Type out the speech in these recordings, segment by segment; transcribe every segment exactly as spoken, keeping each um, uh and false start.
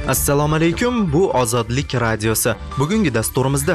Assalomu alaykum, bu Ozodlik radiosi. Bugungi dasturimizda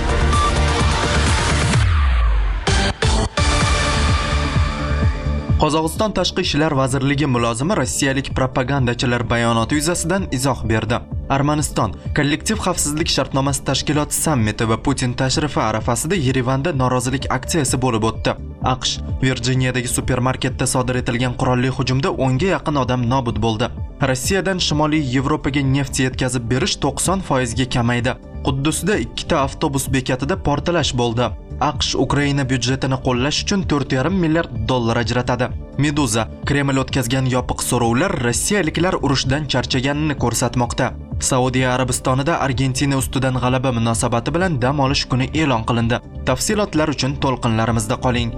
Qozog'iston Tashqi ishlar vazirligi mulozimi rossiyalik propagandachilar bayonoti yuzasidan izoh berdi. Armaniston kollektiv xavfsizlik shartnomasi tashkiloti sammiti va Putin tashrifi arafasida Yerevanda norozilik aksiyasi bo'lib o'tdi. AQSh Virjiniyadagi supermarketda sodir etilgan qurolli hujumda o'nga yaqin odam nobud bo'ldi. Rossiyadan Shimoliy Yevropaga neft yetkazib berish to'qson foiz ga kamaydi. Quddusda ikkita avtobus bekatida portlash bo'ldi. AQSh Ukraina byudjetini qo'llash uchun to'rt yarim milliard dollar ajratadi. Meduza Kreml o'tkazgan yopiq so'rovlar rossiyaliklar urushdan charchaganini ko'rsatmoqda. Saudiya Arabistonida Argentina ustidan g'alaba munosabati bilan dam olish kuni e'lon qilindi. Tafsilotlar uchun to'lqinlarimizda qoling.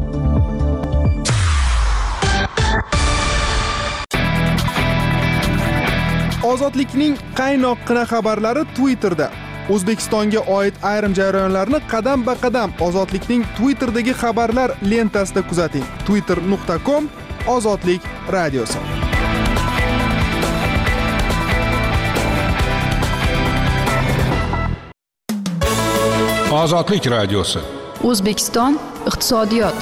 Ozodlikning qaynoqqina xabarlari Twitterda. O'zbekistonga oid ayrim jarayonlarni qadam-ba-qadam Ozodlikning Twitter'dagi xabarlar lentasida kuzating. twitter nuqta com Ozodlik radiosi. Ozodlik radiosi. O'zbekiston iqtisodiyot.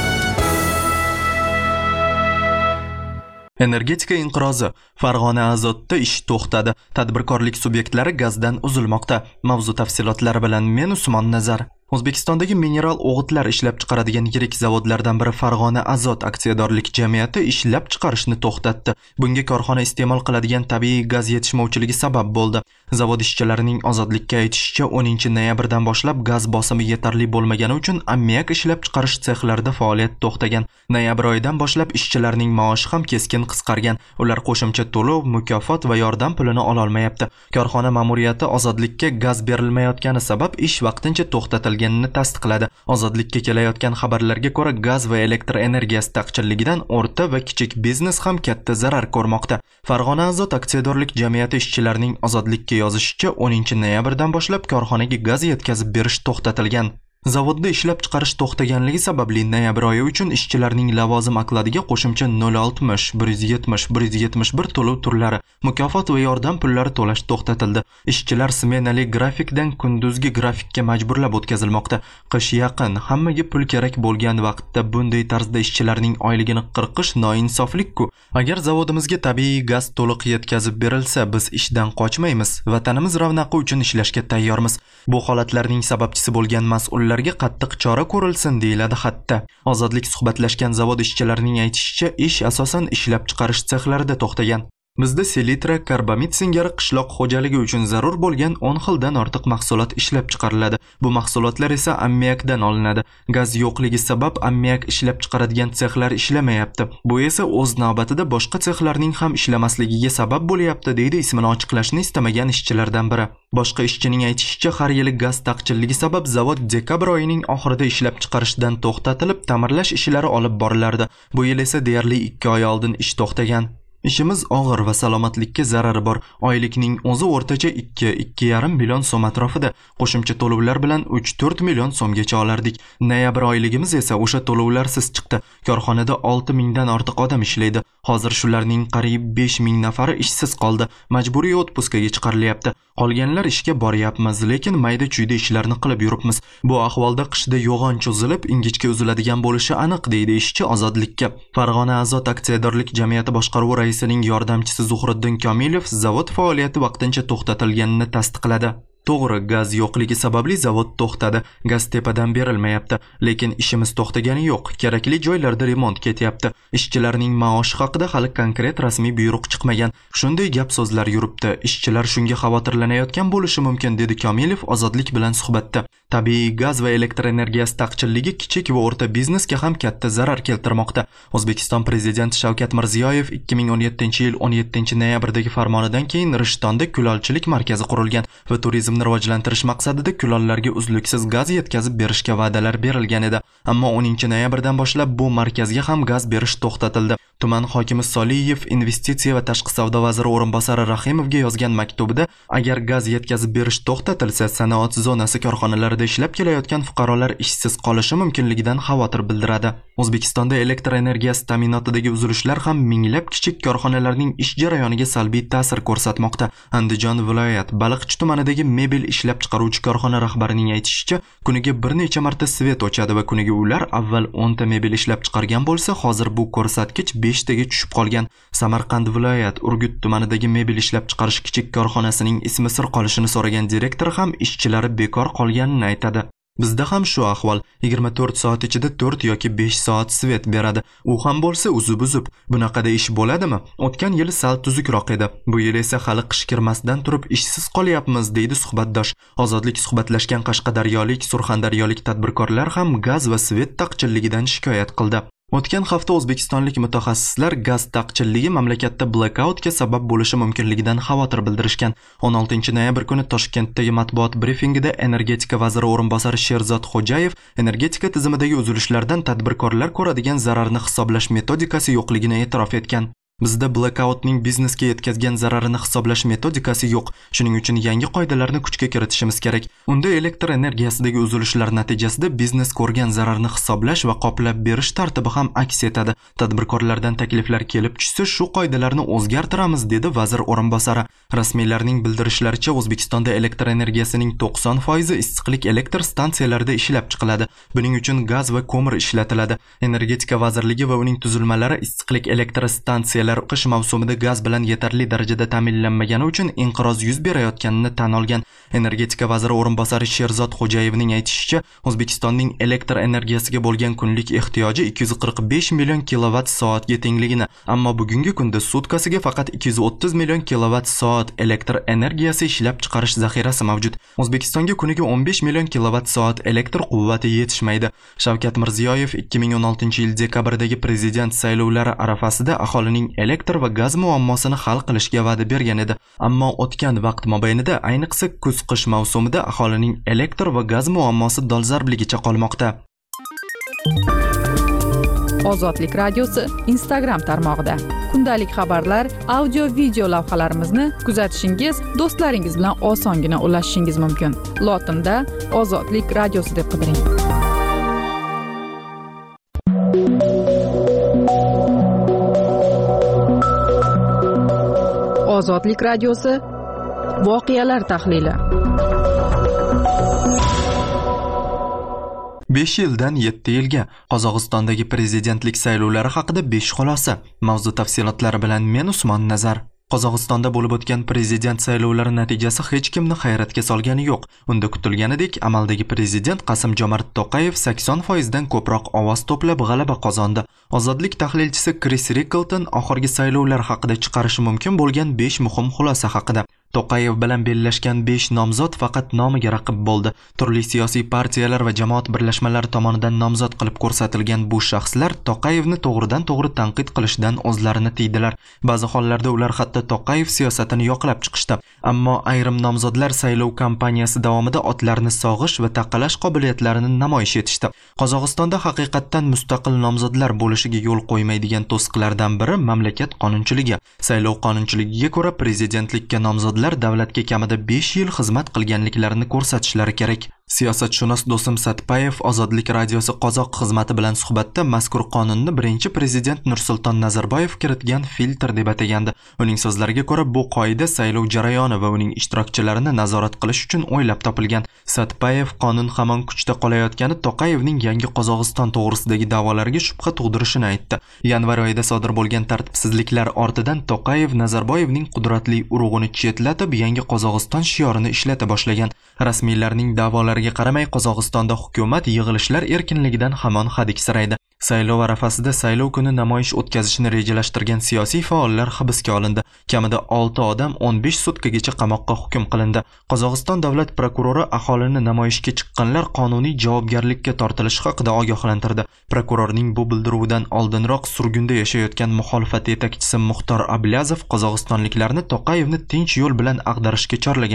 Energetika inqirozi. Farg'ona azotda ish to'xtadi. Tadbirkorlik subyektlari gazdan uzilmoqda. Mavzu tafsilotlari bilan men Usmon Nazar. O'zbekistondagi mineral o'g'itlar ishlab chiqaradigan yirik zavodlardan biri Farg'ona Azot aksiyadorlik jamiyati ishlab chiqarishni to'xtatdi. Bunga korxona iste'mol qiladigan tabiiy gaz yetishmovchiligi sabab bo'ldi. Zavod ishchilarining Ozodlikka aytishicha, o'ninchi noyabrdan boshlab gaz bosimi yetarli bo'lmagani uchun ammiak ishlab chiqarish sexlarida faoliyat to'xtagan. Noyabr oyidan boshlab ishchilarning maoshi ham keskin qisqargan. Ular qo'shimcha to'lov, mukofot va yordam pulini ola olmayapti. Korxona ma'muriyati Ozodlikka gaz berilmayotgani sabab ish vaqtincha to'xtatilgan tasdiqladi. Ozodlikka kelayotgan xabarlarga ko'ra, gaz va elektr energiyasi taqchilligidan o'rta va kichik biznes ham katta zarar ko'rmoqda. Farg'ona Azot aksiyadorlik jamiyati ishchilarining Ozodlikka yozishicha, o'ninchi noyabrdan boshlab korxonaga gaz yetkazib berish to'xtatilgan. Zavodda ishlab chiqarish to'xtaganligi sababli noyabr oyi uchun ishchilarning lavozim okladiga qo'shimcha nol oltmish, bir yuz yetmish, bir yuz yetmish bir to'lov turlari, mukofot va yordam pullari to'lash to'xtatildi. Ishchilar smenali grafikdan kunduzgi grafikka majburlab o'tkazilmoqda. Qish yaqin, hammaga pul kerak bo'lgan vaqtda bunday tarzda ishchilarning oyligini qirqish noinsoflik-ku. Agar zavodimizga tabiiy gaz to'liq yetkazib berilsa, biz ishdan qochmaymiz, vatanimiz ravnaqi uchun ishlashga tayyormiz. Bu holatlarning sababchisi bo'lgan mas'ullar larga qattiq chora ko'rilsin deyiladi xatda. Ozodlik suhbatlashgan zavod ishchilarining aytishicha, ish asosan ishlab chiqarish sexlarida to'xtagan. Bizda selitra, karbamid singari qishloq xo'jaligi uchun zarur bo'lgan o'n xildan ortiq mahsulot ishlab chiqariladi. Bu mahsulotlar esa ammiakdan olinadi. Gaz yo'qligi sabab ammiak ishlab chiqaradigan sexlar ishlamayapti. Bu esa o'z navbatida boshqa sexlarning ham ishlamasligiga sabab bo'lyapti, deydi ismini ochiqlashni istamagan ishchilardan biri. Boshqa ishchining aytishicha, har yili gaz taqchilligi sabab zavod dekabr oyining oxirida ishlab chiqarishdan to'xtatilib, ta'mirlash ishlari olib borilardi. Bu yil esa deyarli ikki oy oldin ish to'xtagan. Ishimiz og'ir va salomatlikka zarari bor. Oylikning o'zi o'rtacha ikki ikki yarim million so'm atrofida. Qo'shimcha to'lovlar bilan uch to'rt million so'mgacha olardik. Noyabr oyligimiz esa o'sha to'lovlarsiz chiqdi. Korxonada olti mingdan ortiq odam ishlaydi. Hozir shularning qariyb besh ming nafari ishsiz qoldi. Majburiy otpuskaga chiqarilyapti. Qolganlar ishga boryapmiz, lekin mayda-chuyda ishlarni qilib yuribmiz. Bu ahvolda qishda yo'g'on cho'zilib, ingichka uziladigan bo'lishi aniq, deydi ishchi Ozodlikka. Farg'ona Azot aksiyadorlik jamiyati boshqaruvi raisining yordamchisi Zuhriddin Komilov zavod faoliyati vaqtincha to'xtatilganini tasdiqladi. To'g'ri, gaz yo'qligi sababli zavod to'xtadi. Gaz tepadan berilmayapti, lekin ishimiz to'xtagani yo'q. Kerakli joylarda remont ketyapti. Ishchilarning maoshi haqida hali konkret rasmiy buyruq chiqmagan. Shunday gap so'zlar yuribdi. Ishchilar shunga xavotirlanayotgan bo'lishi mumkin, dedi Komilov Ozodlik bilan suhbatda. Tabiiy gaz va elektr energiyasi taqchilligi kichik va o'rta biznesga ham katta zarar keltirmoqda. O'zbekiston prezidenti Shavkat Mirziyoyev ikki ming o'n yettinchi yil o'n yettinchi noyabrdagi farmonidan keyin Rishtonda kulolchilik markazi qurilgan va turizmni rivojlantirish maqsadida kulollarga uzluksiz gaz yetkazib berishga va'dalar berilgan edi. Ammo o'ninchi noyabrdan boshlab bu markazga ham gaz berish to'xtatildi. Tuman hokimi Soliyev investitsiya va tashqi savdo vaziri o'rinbosari Rahimovga yozgan maktubida agar gaz yetkazib berish to'xtatilsa, sanoat zonasi korxonalarida ishlab kelayotgan fuqarolar ishsiz qolishi mumkinligidan xavotir bildiradi. O'zbekistonda elektr energiyasi ta'minotidagi uzilishlar ham minglab kichik korxonalarning ish jarayoniga salbiy ta'sir ko'rsatmoqda. Andijon viloyat Baliqchi tumanidagi mebel ishlab chiqaruvchi korxona rahbarining aytishicha, kuniga bir necha marta svet o'chadi va kuniga ular avval o'nta mebel ishlab chiqargan bo'lsa, hozir bu ko'rsatkich besh taga tushib qolgan. Samarqand viloyat Urgut tumanidagi mebel ishlab chiqarish kichik korxonasining ismi sir qolishini so'ragan direktor ham ishchilari bekor qolganini aytadi. Bizda ham shu ahvol. yigirma to'rt soat ichida to'rt yoki besh soat svet beradi. U ham bo'lsa uzib-uzib. Bunaqada ish bo'ladimi? O'tgan yili sal tuzukroq edi. Bu yil esa hali qish kirmasdan turib ishsiz qolyapmiz, deydi suhbatdosh. Ozodlik suhbatlashgan qashqadaryolik, surxondaryolik tadbirkorlar ham gaz va svet taqchilligidan shikoyat qildi. O'tgan hafta o'zbekistonlik mutaxassislar gaz taqchilligi mamlakatda blackoutga sabab bo'lishi mumkinligidan xavotir bildirishgan. o'n oltinchi noyabr kuni Toshkentdagi matbuot brifingida energetika vaziri o'rinbosari Sherzod Xo'jayev energetika tizimidagi uzilishlardan tadbirkorlar ko'radigan zararni hisoblash metodikasi yo'qligini e'tirof etgan. Bizda blackoutning biznesga yetkazgan zararini hisoblash metodikasi yo'q. Shuning uchun yangi qoidalarni kuchga kiritishimiz kerak. Unda elektr energiyasidagi uzilishlar natijasida biznes ko'rgan zararni hisoblash va qoplab berish tartibi ham aks etadi. Tadbirkorlardan takliflar kelib tushsa, shu qoidalarni o'zgartiramiz, dedi vazir o'rinbosari. Rasmiylarning bildirishlaricha, O'zbekistonda elektr energiyasining to'qson foizi issiqlik elektr stansiyalarida ishlab chiqiladi. Buning uchun gaz va ko'mir ishlatiladi. Energetika vazirligi va uning tuzilmalari issiqlik elektr stansiyalari qish mavsumida gaz bilan yetarli darajada ta'minlanmagani uchun inqiroz yuz berayotganini tan olgan. Energetika vaziri o'rinbosari Sherzod Xo'jayevning aytishicha, O'zbekistonning elektr energiyasiga bo'lgan kunlik ehtiyoji ikki yuz qirq besh million kilovat soatga tengligini, ammo bugungi kunda sutkasiga faqat ikki yuz o'ttiz million kilovat soat elektr energiyasi ishlab chiqarish zaxirasi mavjud. O'zbekistonga kuniga o'n besh million kilovat soat elektr quvvati yetishmaydi. Shavkat Mirziyoyev ikki ming o'n oltinchi yil dekabrdagi prezident saylovlari arafasida aholining elektr va gaz muammosini hal qilishga va'da bergan edi. Ammo o'tgan vaqt mobaynida, ayniqsa kuz-qish mavsumida aholining elektr va gaz muammosi dolzarbligicha qolmoqda. Ozodlik radiosi Instagram tarmog'ida. Kundalik xabarlar, audio, video lavhalarimizni kuzatishingiz, do'stlaringiz bilan osongina ulashishingiz mumkin. Lotinda Ozodlik radiosi deb qidiring. Ozodlik radiosi voqealar tahlili. besh yildan yetti yilga Qozog'istondagi prezidentlik saylovlari haqida besh xulosa. Mavzu tafsilotlari bilan men Usmon Nazar. Qozog'istonda bo'lib o'tgan prezident saylovlari natijasi hech kimni hayratga solgani yo'q. Unda kutilganidek, amaldagi prezident Qasim-Jomart To'qayev sakson foiz dan ko'proq ovoz to'plab g'alaba qozondi. Ozodlik tahlilchisi Chris Rickleton oxirgi saylovlar haqida chiqarishi mumkin bo'lgan besh muhim xulosa haqida. To'qayev bilan bellashgan besh nomzod faqat nomiga raqib bo'ldi. Turli siyosiy partiyalar va jamoat birlashmalari tomonidan nomzod qilib ko'rsatilgan bu shaxslar To'qayevni to'g'ridan-to'g'ri tanqid qilishdan o'zlarini tiydilar. Ba'zi hollarda ular hatto To'qayev siyosatini yoqlab chiqishdi. Ammo ayrim nomzodlar saylov kampaniyasi davomida otlarni sog'ish va taqalash qobiliyatlarini namoyish etishdi. Qozog'istonda haqiqatdan mustaqil nomzodlar bo'lishiga yo'l qo'ymaydigan to'siqlardan biri mamlakat qonunchiligi. Saylov qonunchiligiga ko'ra prezidentlikka nomzodlar davlatga kamida besh yil xizmat qilganliklarini ko'rsatishlari kerak. Siyosatshunos Do'sim Satpayev Ozodlik radiosi qozoq xizmati bilan suhbatda mazkur qonunni birinchi prezident Nursulton Nazarboyev kiritgan filtr deb atagandi. Uning so'zlariga ko'ra, bu qoida saylov jarayoni va uning ishtirokchilarini nazorat qilish uchun o'ylab topilgan. Satpayev qonun hamon kuchda qolayotgani To'qayevning yangi Qozog'iston to'g'risidagi da'volariga shubha tug'dirishini aytdi. Yanvar oyida sodir bo'lgan tartibsizliklar ortidan To'qayev Nazarboyevning qudratli urug'ini chetlatib, yangi Qozog'iston shiorini ishlata boshlagan. Rasmiylarning da'volariga qaramay, Qozog'istonda hukumat yig'ilishlar erkinligidan hamon hadiksiraydi. Saylov arafasida saylov kuni namoyish o'tkazishni rejalashtirgan siyosiy faollar hibsga olindi. Kamida olti odam o'n besh sutkagacha qamoqqa hukm qilindi. Qozog'iston davlat prokurori aholini namoyishga chiqqanlar qonuniy javobgarlikka tortilishi haqida ogohlantirdi. Prokurorning bu bildiruvidan oldinroq surgunda yashayotgan muxolifat yetakchisi Muxtor Ablazov qozog'istonliklarni To'qayevni tinch yo'l bilan ag'darishga chorlagan edi.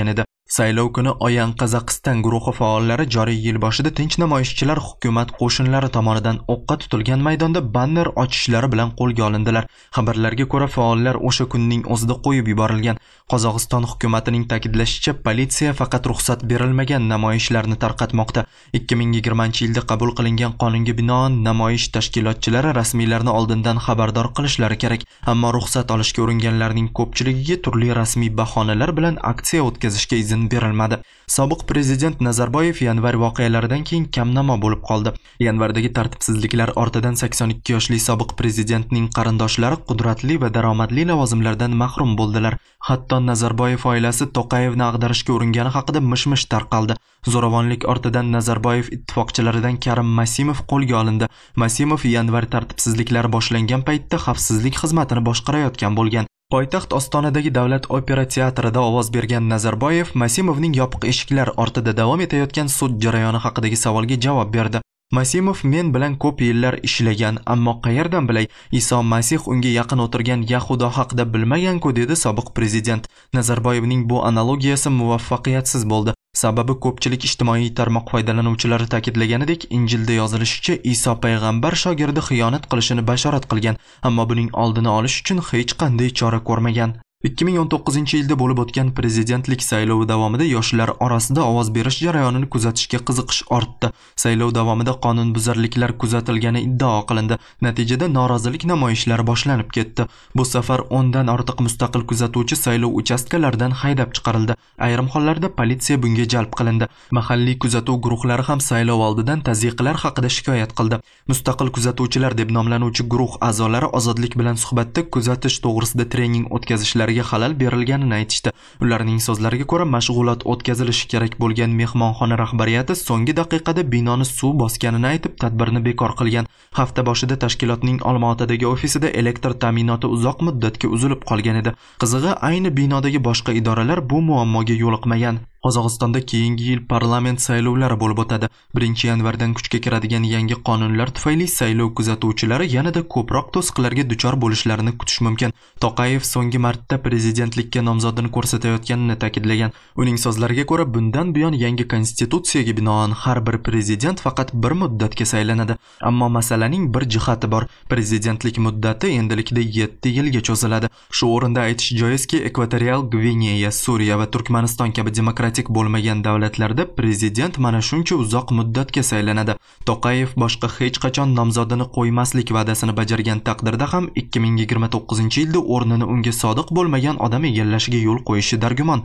Saylov kuni Oyan Qozog'iston guruhi faollari joriy yil boshida tinch namoyishchilar hukumat qo'shinlari tomonidan o'qqa tutilgan maydonda banner ochishlari bilan qo'lga olindilar. Xabarlarga ko'ra, faollar o'sha kunning o'zida qo'yib yuborilgan. Qozog'iston hukumatining ta'kidlashicha, politsiya faqat ruxsat berilmagan namoyishlarni tarqatmoqda. ikki ming yigirmanchi yilda qabul qilingan qonunga binoan namoyish tashkilotchilari rasmiylarni oldindan xabardor qilishlari kerak, ammo ruxsat olishga uringanlarning ko'pchiligiga turli rasmiy bahonalar bilan aksiya o'tkazishga izn berilmadi. Sobiq prezident Nazarboyev yanvar voqealaridan keyin kamnamo bo'lib qoldi. Yanvardagi tartibsizliklar ortidan sakson ikki yoshli sobiq prezidentning qarindoshlari qudratli va daromadli lavozimlardan mahrum bo'ldilar. Hatto Nazarboyev oilasi To'qayevni ag'darishga uringani haqida mish-mish tarqaldi. Zo'ravonlik ortidan Nazarboyev ittifoqchilaridan Karim Masimov qo'lga olindi. Masimov yanvar tartibsizliklari boshlangan paytda xavfsizlik xizmatini boshqarayotgan bo'lgan. Poytaxt Ostonadagi Davlat opera teatrida ovoz bergan Nazarboyev Masimovning yopiq eshiklar ortida davom etayotgan sud jarayoni haqidagi savolga javob berdi. Masimov men bilan ko'p yillar ishlagan, ammo qayerdan bilay, Iso Masih unga yaqin o'tirgan Yahudo haqida bilmagan-ku, dedi sobiq prezident. Nazarboyevning bu analogiyasi muvaffaqiyatsiz bo'ldi. Sababi ko'pchilik ijtimoiy tarmoq foydalanuvchilari ta'kidlaganidek, Injilda yozilishicha Iso payg'ambar shogirdi xiyonat qilishini bashorat qilgan, ammo buning oldini olish uchun hech qanday chora ko'rmagan. ikki ming o'n to'qqizinchi yilda bo'lib o'tgan prezidentlik saylovi davomida yoshlar orasida ovoz berish jarayonini kuzatishga qiziqish ortdi. Saylov davomida qonunbuzarliklar kuzatilgani iddao qilindi. Natijada norozilik namoyishlari boshlanib ketdi. Bu safar o'ndan ortiq mustaqil kuzatuvchi saylov uchastkalaridan haydab chiqarildi. Ayrim hollarda politsiya bunga jalb qilindi. Mahalliy kuzatuv guruhlari ham saylov oldidan tazyiqlar haqida shikoyat qildi. Mustaqil kuzatuvchilar deb nomlanuvchi guruh a'zolari Ozodlik bilan suhbatda kuzatish to'g'risida trening o'tkazishlar xalal berilganini aytishdi. Ularning so'zlariga ko'ra, mashg'ulot o'tkazilishi kerak bo'lgan mehmonxona rahbariyati so'nggi daqiqada binoni suv bosganini aytib, tadbirni bekor qilgan. Hafta boshida tashkilotning Olmaotadagi ofisida elektr ta'minoti uzoq muddatga uzilib qolgan edi. Qizig'i, ayni binodagi boshqa idoralar bu muammoga yo'liqmagan. Qozog'istonda keyingi yil parlament saylovlari bo'lib o'tadi. birinchi yanvardan kuchga kiradigan yangi qonunlar tufayli saylov kuzatuvchilari yanada ko'proq to'siqlarga duchor bo'lishlarini kutish mumkin. To'qayev so'nggi marta prezidentlikka nomzodini ko'rsatayotganini ta'kidlagan. Uning so'zlariga ko'ra, bundan buyon yangi konstitutsiyaga binoan har bir prezident faqat bir muddatga saylanadi. Ammo masalaning bir jihati bor. Prezidentlik muddati endilikda yetti yilga cho'ziladi. Shu o'rinda aytish joizki, Ekvatorial Gvineya, Suriya va Turkmaniston kabi demokratik bo'lmagan davlatlarda prezident mana shuncha uzoq muddatga saylanadi. To'qayev boshqa hech qachon nomzodini qo'ymaslik va'dasini bajargan taqdirda ham ikki ming yigirma to'qqizinchi yilda o'rnini unga sodiq bo'lmagan odam egallashiga yo'l qo'yishi dargumon.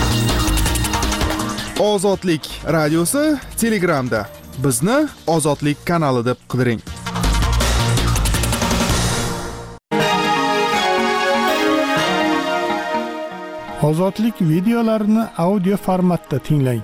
Ozodlik radiosi Telegramda. Bizni Ozodlik kanali deb qidiring. Ozodlik videolarini audio formatda tinglang.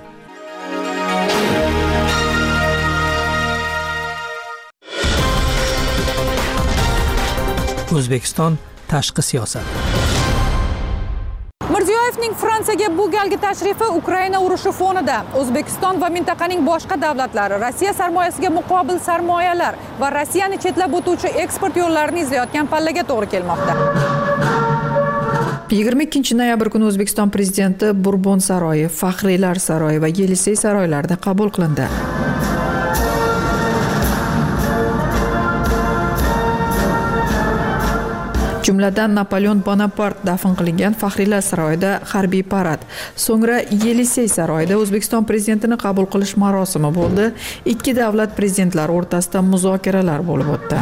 O'zbekiston tashqi siyosat. Mirziyoyevning Fransiyaga bu galgi tashrifi Ukraina urushi fonida O'zbekiston va mintaqaning boshqa davlatlari Rossiya sarmoyasiga muqobil sarmoyalar va Rossiyani chetlab o'tuvchi eksport yo'llarini izlayotgan pallaga to'g'ri kelmoqda. yigirma ikkinchi noyabr kuni O'zbekiston prezidenti Burbon saroyi, Faxriylar saroyi va Yelisey saroylarida qabul qilindi. Jumladan Napoleon Bonapart dafn qilingan Faxriylar saroyida harbiy parad, so'ngra Yelisey saroyida O'zbekiston prezidentini qabul qilish marosimi bo'ldi. Ikki davlat prezidentlari o'rtasida muzokaralar bo'lib o'tdi.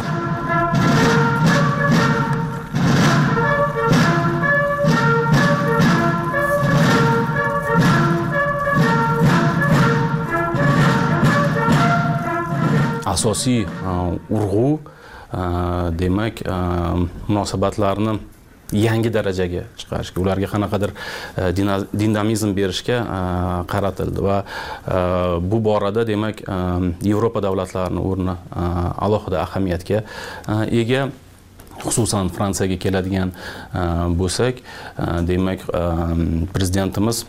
Asosiy urg'u demak munosabatlarni yangi darajaga chiqarishga, ularga qanaqadir dinamizm berishga qaratildi va bu borada demak Yevropa davlatlarining o'rni alohida ahamiyatga ega. Xususan Fransiyaga keladigan bo'lsak, demak prezidentimiz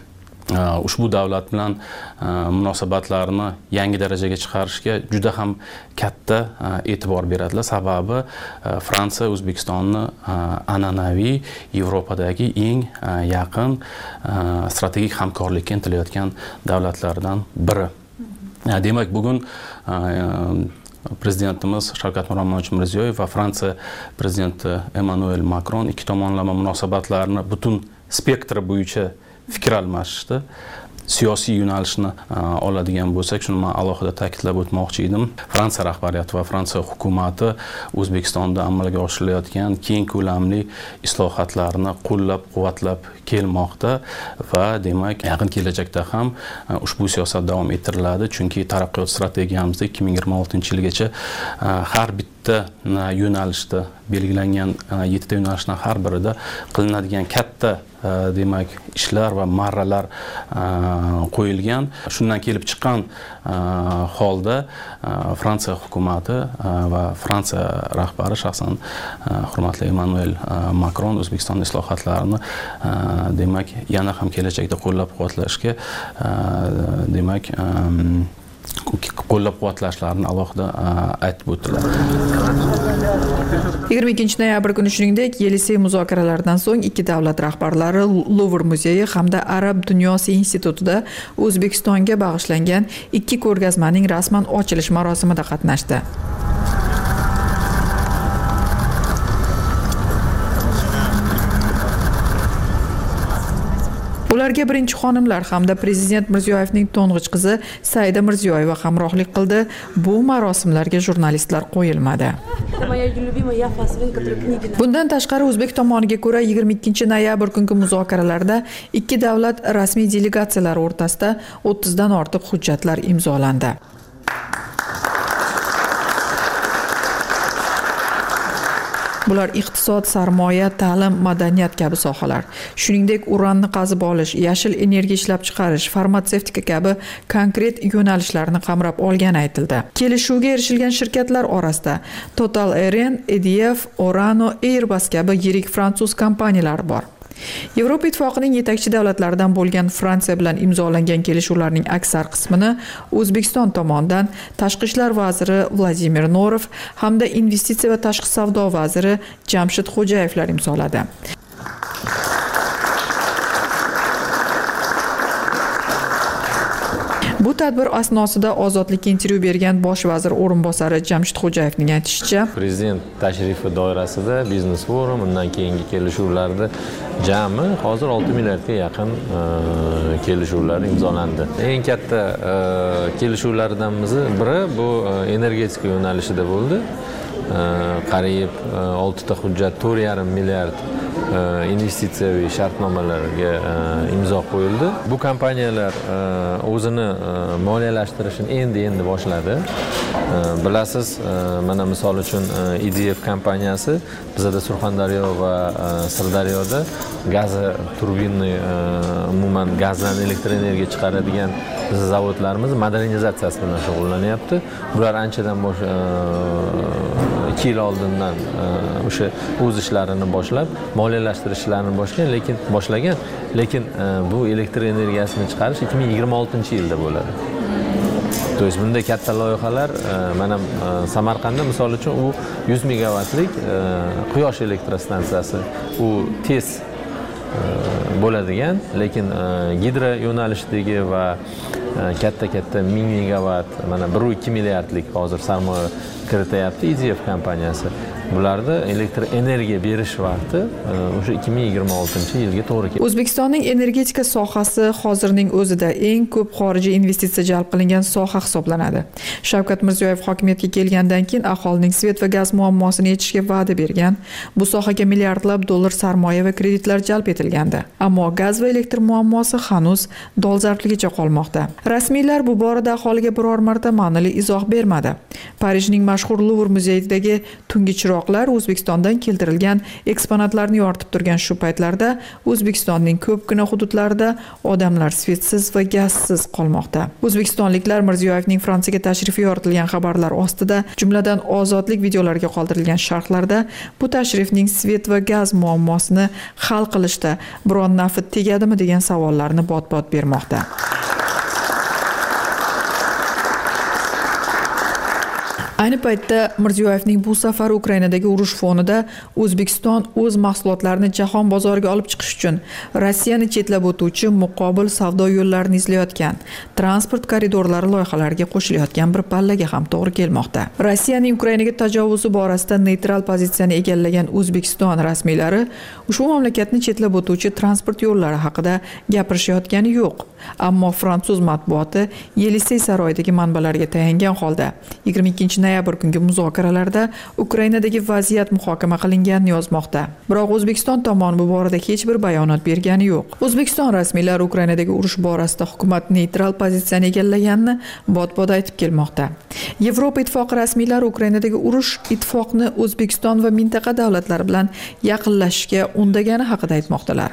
ushbu davlat bilan munosabatlarni yangi darajaga chiqarishga juda ham katta e'tibor beradilar. Sababi Fransiya O'zbekistonni an'anaviy Yevropadagi eng yaqin strategik hamkorlikka intilayotgan davlatlardan biri. Demak, bugun Prezidentimiz Shavkat Miromonovich Mirziyoyev va Fransiya prezidenti Emmanuel Macron ikki tomonlama munosabatlarni butun spektri bo'yicha fikr almashishdi. Siyosiy yo'nalishni oladigan bo'lsak, shuni men alohida ta'kidlab o'tmoqchi edim. Fransiya rahbariyati va Fransiya hukumati O'zbekistonda amalga oshirilayotgan keng ko'lamli islohotlarni qo'llab-quvvatlab kelmoqda va demak, yaqin kelajakda ham ushbu siyosat davom ettiriladi, chunki taraqqiyot strategiyamizda ikki ming yigirma oltinchi yilgacha har bitta yo'nalishda belgilangan yettita yo'nalishdan har birida qilinadigan katta demak ishlar va marralar qo'yilgan. Shundan kelib chiqqan holda Fransiya hukumati va Fransiya rahbari shaxsan hurmatli Emmanuel Macron O'zbekiston islohotlarini demak yana ham kelajakda qo'llab-quvvatlashga demak qo'llab-quvvatlashlarini alohida aytib o'tdilar. yigirma ikkinchi noyabr kuni shuningdek, Yelisey muzokaralaridan so'ng ikki davlat rahbarlari Louvre muzeyi hamda Arab dunyosi institutida O'zbekistonga bag'ishlangan ikki ko'rgazmaning rasman ochilish marosimida qatnashdi. Ularga birinchi xonimlar hamda Prezident Mirziyoyevning to'ng'ich qizi Saida Mirziyoyeva hamrohlik qildi. Bu marosimlarga jurnalistlar qo'yilmadi. Bundan tashqari, O'zbek tomoniga ko'ra yigirma ikkinchi noyabr kungi muzokaralarda ikki davlat rasmiy delegatsiyalari o'rtasida o'ttizdan ortiq hujjatlar imzolandi. Bular iqtisod, sarmoya, ta'lim, madaniyat kabi sohalar. Shuningdek, uranni qazib olish, yashil energiya ishlab chiqarish, farmatsevtika kabi konkret yo'nalishlarni qamrab olgani aytildi. Kelishuvga erishilgan shirkatlar orasida Total Eren, E D F, Orano, Airbus kabi yirik fransuz kompaniyalari bor. Yevropa Ittifoqining yetakchi davlatlaridan bo'lgan Fransiya bilan imzolangan kelishuvlarning aksar qismini O'zbekiston tomonidan Tashqi ishlar vaziri Vladimir Norov hamda investitsiya va tashqi savdo vaziri Jamshid Xo'jayevlar imzoladi. Bu tadbir asnosida Ozodlikka intervyu bergan bosh vazir o'rinbosari Jamshid Xo'jayevning aytishicha, Prezident tashrifi doirasida biznes forum, undan keyingi kelishuvlarda jami hozir olti milliardga yaqin kelishuvlar imzolandi. Eng katta kelishuvlardan biri bu energetika yo'nalishida bo'ldi. Qariyb oltita hujjat to'rt yarim milliard investitsiyaviy shartnomalarga imzo qo'yildi. Bu kompaniyalar o'zini moliyalashtirishini endi-endi boshladi. Bilasiz, mana misol uchun E D F kompaniyasi bizda Surxondaryo va Sirdaryoda gaz turbinni umuman gazdan elektr energiya chiqaradigan bizning zavodlarimiz modernizatsiyasi bilan shug'ullanyapti. Bular anchadan bosh ikki yil oldindan o'sha o'z ishlarini boshlab, moliyalashtirishlarini boshlagan, lekin boshlagan, lekin bu elektr energiyasini chiqarish ikki ming yigirma oltinchi yilda bo'ladi. To есть bunday katta loyihalar, mana Samarqandda misol uchun u yuz megavatlik quyosh elektrostansiyasi, u tez bo'ladigan, lekin gidro yo'nalishdagi va katta-katta ming megavat, mana bir nuqta ikki milliardlik hozir sarmoya kirityapti E D F kompaniyasi. Bularda elektr energiya berish vaqti o'sha ikki ming yigirma oltinchi yilga to'g'ri keladi. O'zbekistonning energetika sohasi hozirning o'zida eng ko'p xorijiy investitsiya jalb qilingan soha hisoblanadi. Shavkat Mirziyoyev hokimiyatga kelgandan keyin aholining svet va gaz muammosini yechishga va'da bergan. Bu sohaga milliardlab dollar sarmoya va kreditlar jalb etilgandi. Ammo gaz va elektr muammosi hanuz dolzarbligicha qolmoqda. Rasmiylar bu borada aholiga biror marta ma'noli izoh bermadi. Parijning mashhur Louvre muzeyidagi tungi chiroq Iroqlar O'zbekistondan keltirilgan eksponatlarni yoritib turgan shu paytlarda O'zbekistonning ko'pgina hududlarida odamlar svetsiz va gazsiz qolmoqda. O'zbekistonliklar Mirziyoyevning Fransiyaga tashrifi yoritilgan xabarlar ostida, jumladan ozodlik videolariga qoldirilgan sharhlarda bu tashrifning svet va gaz muammosini hal qilishda biron nafi tegadimi degan savollarni bot-bot bermoqda. Ayni paytda Mirziyoyevning bu safari Ukrainadagi urush fonida O'zbekiston o'z mahsulotlarini jahon bozoriga olib chiqish uchun Rossiyani chetlab o'tuvchi muqobil savdo yo'llarini izlayotgan, transport koridorlari loyihalariga qo'shilayotgan bir pallaga ham to'g'ri kelmoqda. Rossiyaning Ukrainaga tajovuzi borasida neytral pozitsiyani egallagan O'zbekiston rasmiylari ushbu mamlakatni chetlab o'tuvchi transport yo'llari haqida gapirishayotgani yo'q. Ammo fransuz matbuoti Yelisey saroyidagi manbalarga tayangan holda yigirma ikkinchi noyabr kungi muzokaralarda Ukrainadagi vaziyat muhokama qilinganini yozmoqda. Biroq O'zbekiston tomoni bu borada hech bir bayonot bergani yo'q. O'zbekiston rasmiylari Ukrainadagi urush borasida hukumat neytral pozitsiyani egallaganini bot-bot aytib kelmoqda. Yevropa ittifoqi rasmiylari Ukrainadagi urush ittifoqni O'zbekiston va mintaqa davlatlari bilan yaqinlashishga undagani haqida aytmoqdalar.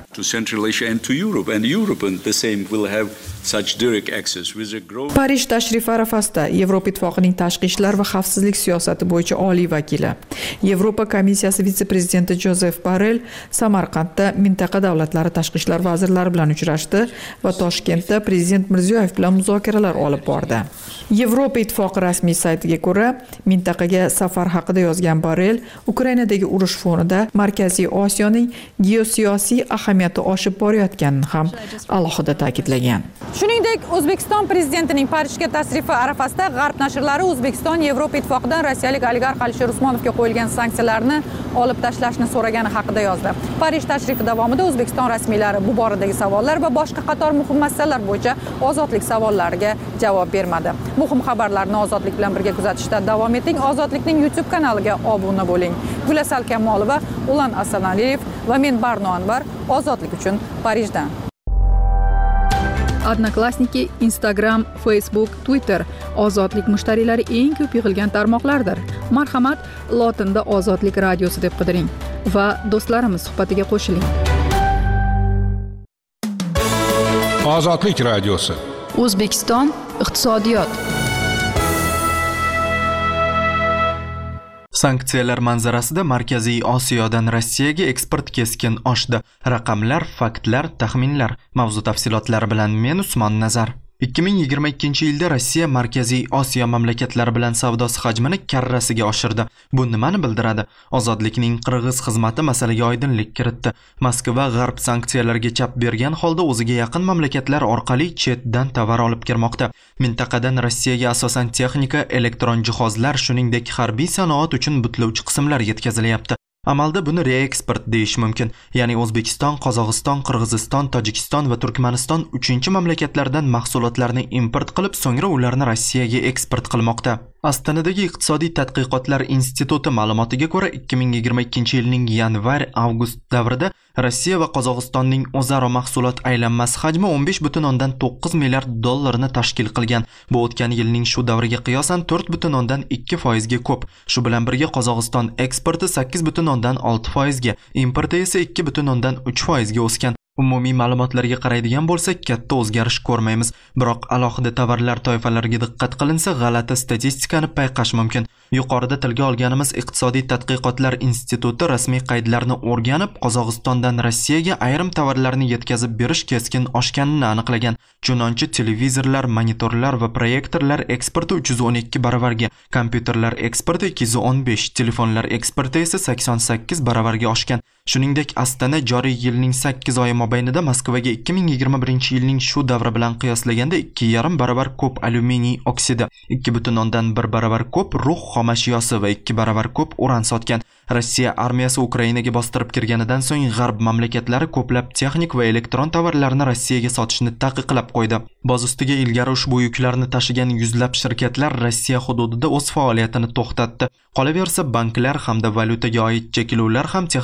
Parij tashrifi arafasida Yevropa ittifoqining tashqi ishlar va xavfsizlik siyosati bo'yicha oliy vakili, Yevropa komissiyasi vitse-prezidenti Josef Borrell Samarqandda mintaqa davlatlari tashqi ishlar vazirlari bilan uchrashdi va Toshkentda prezident Mirziyoyev bilan muzokaralar olib bordi. Yevropa ittifoqi rasmiy saytiga ko'ra, mintaqaga safar haqida yozgan Borrell Ukrainadagi urush fonida Markaziy Osiyoning geosiyosiy ahamiyati oshib borayotganini ham alohida ta'kidlagan. Shuningdek, O'zbekiston prezidentining Parijga tashrifi arafasida G'arb nashrlari O'zbekiston Yevropa ittifoqidan rossiyalik oligarx Alisher Usmonovga qo'yilgan sanksiyalarni olib tashlashni so'ragani haqida yozdi. Parij tashrifi davomida O'zbekiston rasmiylari bu boradagi savollar va boshqa qator muhim masalalar bo'yicha ozodlik savollariga javob bermadi. Muhim xabarlarni Ozodlik bilan birga kuzatishda davom eting. Ozodlikning YouTube kanaliga obuna bo'ling. Gulasal Kamolova, Ulan Asanaliyev va men Barno Anvar Ozodlik uchun Parijdan. Odnoklassniki, Instagram, Facebook, Twitter ozodlik mushtariylari eng ko'p yig'ilgan tarmoqlardir. Marhamat, lotinda Ozodlik radiosi deb qidiring va do'stlarimiz suhbatiga qo'shiling. Ozodlik radiosi. O'zbekiston iqtisodiyot. Sanksiyalar manzarasida Markaziy Osiyodan Rossiyaga eksport keskin oshdi. Raqamlar, faktlar, taxminlar. Mavzu tafsilotlari bilan men Usmon Nazar. ikki ming yigirma ikkinchi yilda Rossiya Markaziy Osiyo mamlakatlari bilan savdosi hajmini karrasiga oshirdi. Bu nimani bildiradi? Ozodlikning Qirg'iz xizmati masalaga oydinlik kiritdi. Moskva G'arb sanksiyalarga chap bergan holda o'ziga yaqin mamlakatlar orqali chetdan tovar olib kirmoqda. Mintaqadan Rossiyaga asosan texnika, elektron jihozlar, shuningdek harbiy sanoat uchun butlovchi qismlar yetkazilyapti. Amalda buni reeksport deyish mumkin. Ya'ni O'zbekiston, Qozog'iston, Qirg'iziston, Tojikiston va Turkmaniston uchinchi mamlakatlardan mahsulotlarni import qilib, so'ngra ularni Rossiyaga eksport qilmoqda. Astanadagi iqtisodiy tadqiqotlar instituti ma'lumotiga ko'ra, ikki ming yigirma ikkinchi yilning yanvar-avgust davrida Rossiya va Qozog'istonning o'zaro mahsulot aylanmasi hajmi o'n besh butun o'ndan to'qqiz milliard dollarni tashkil qilgan. Bu o'tgan yilning shu davriga qiyosan to'rt butun o'ndan ikki foizga ko'p. Shu bilan birga Qozog'iston eksporti sakkiz butun o'ndan olti foizga, importi esa ikki butun o'ndan uch foizga o'sgan. Umumiy ma'lumotlarga qaraydigan bo'lsak, katta o'zgarish ko'rmaymiz. Biroq alohida tovarlar toifalariga diqqat qilinsa, g'alati statistikani payqash mumkin. Yuqorida tilga olganimiz iqtisodiy tadqiqotlar instituti rasmiy qaydlarni o'rganib, Qozog'istondan Rossiyaga ayrim tovarlarni yetkazib berish keskin oshganini aniqlagan. Chunonchi televizorlar, monitorlar va proyektorlar eksporti uch yuz o'n ikki baravarga, kompyuterlar eksporti ikki yuz o'n besh, telefonlar eksporti esa sakson sakkiz baravarga oshgan. Shuningdek, Astana joriy yilning sakkiz oyi mobaynida Moskvaga ikki ming yigirma birinchi yilning shu davri bilan qiyoslaganda ikki yarim baravar ko'p alyuminiy oksidi, ikki butun o'ndan bir baravar ko'p rux xomashyosi va ikki baravar ko'p uran sotgan. Rossiya armiyasi Ukrainaga bostirib kirganidan so'ng G'arb mamlakatlari ko'plab texnik va elektron tovarlarni Rossiyaga sotishni taqiqlab qo'ydi. Boz ustiga ilgari ushbu yuklarni tashigan yuzlab shirkatlar Rossiya hududida o'z faoliyatini to'xtatdi. Qolaversa, banklar hamda valyutaga oid cheklovlar ham texnologik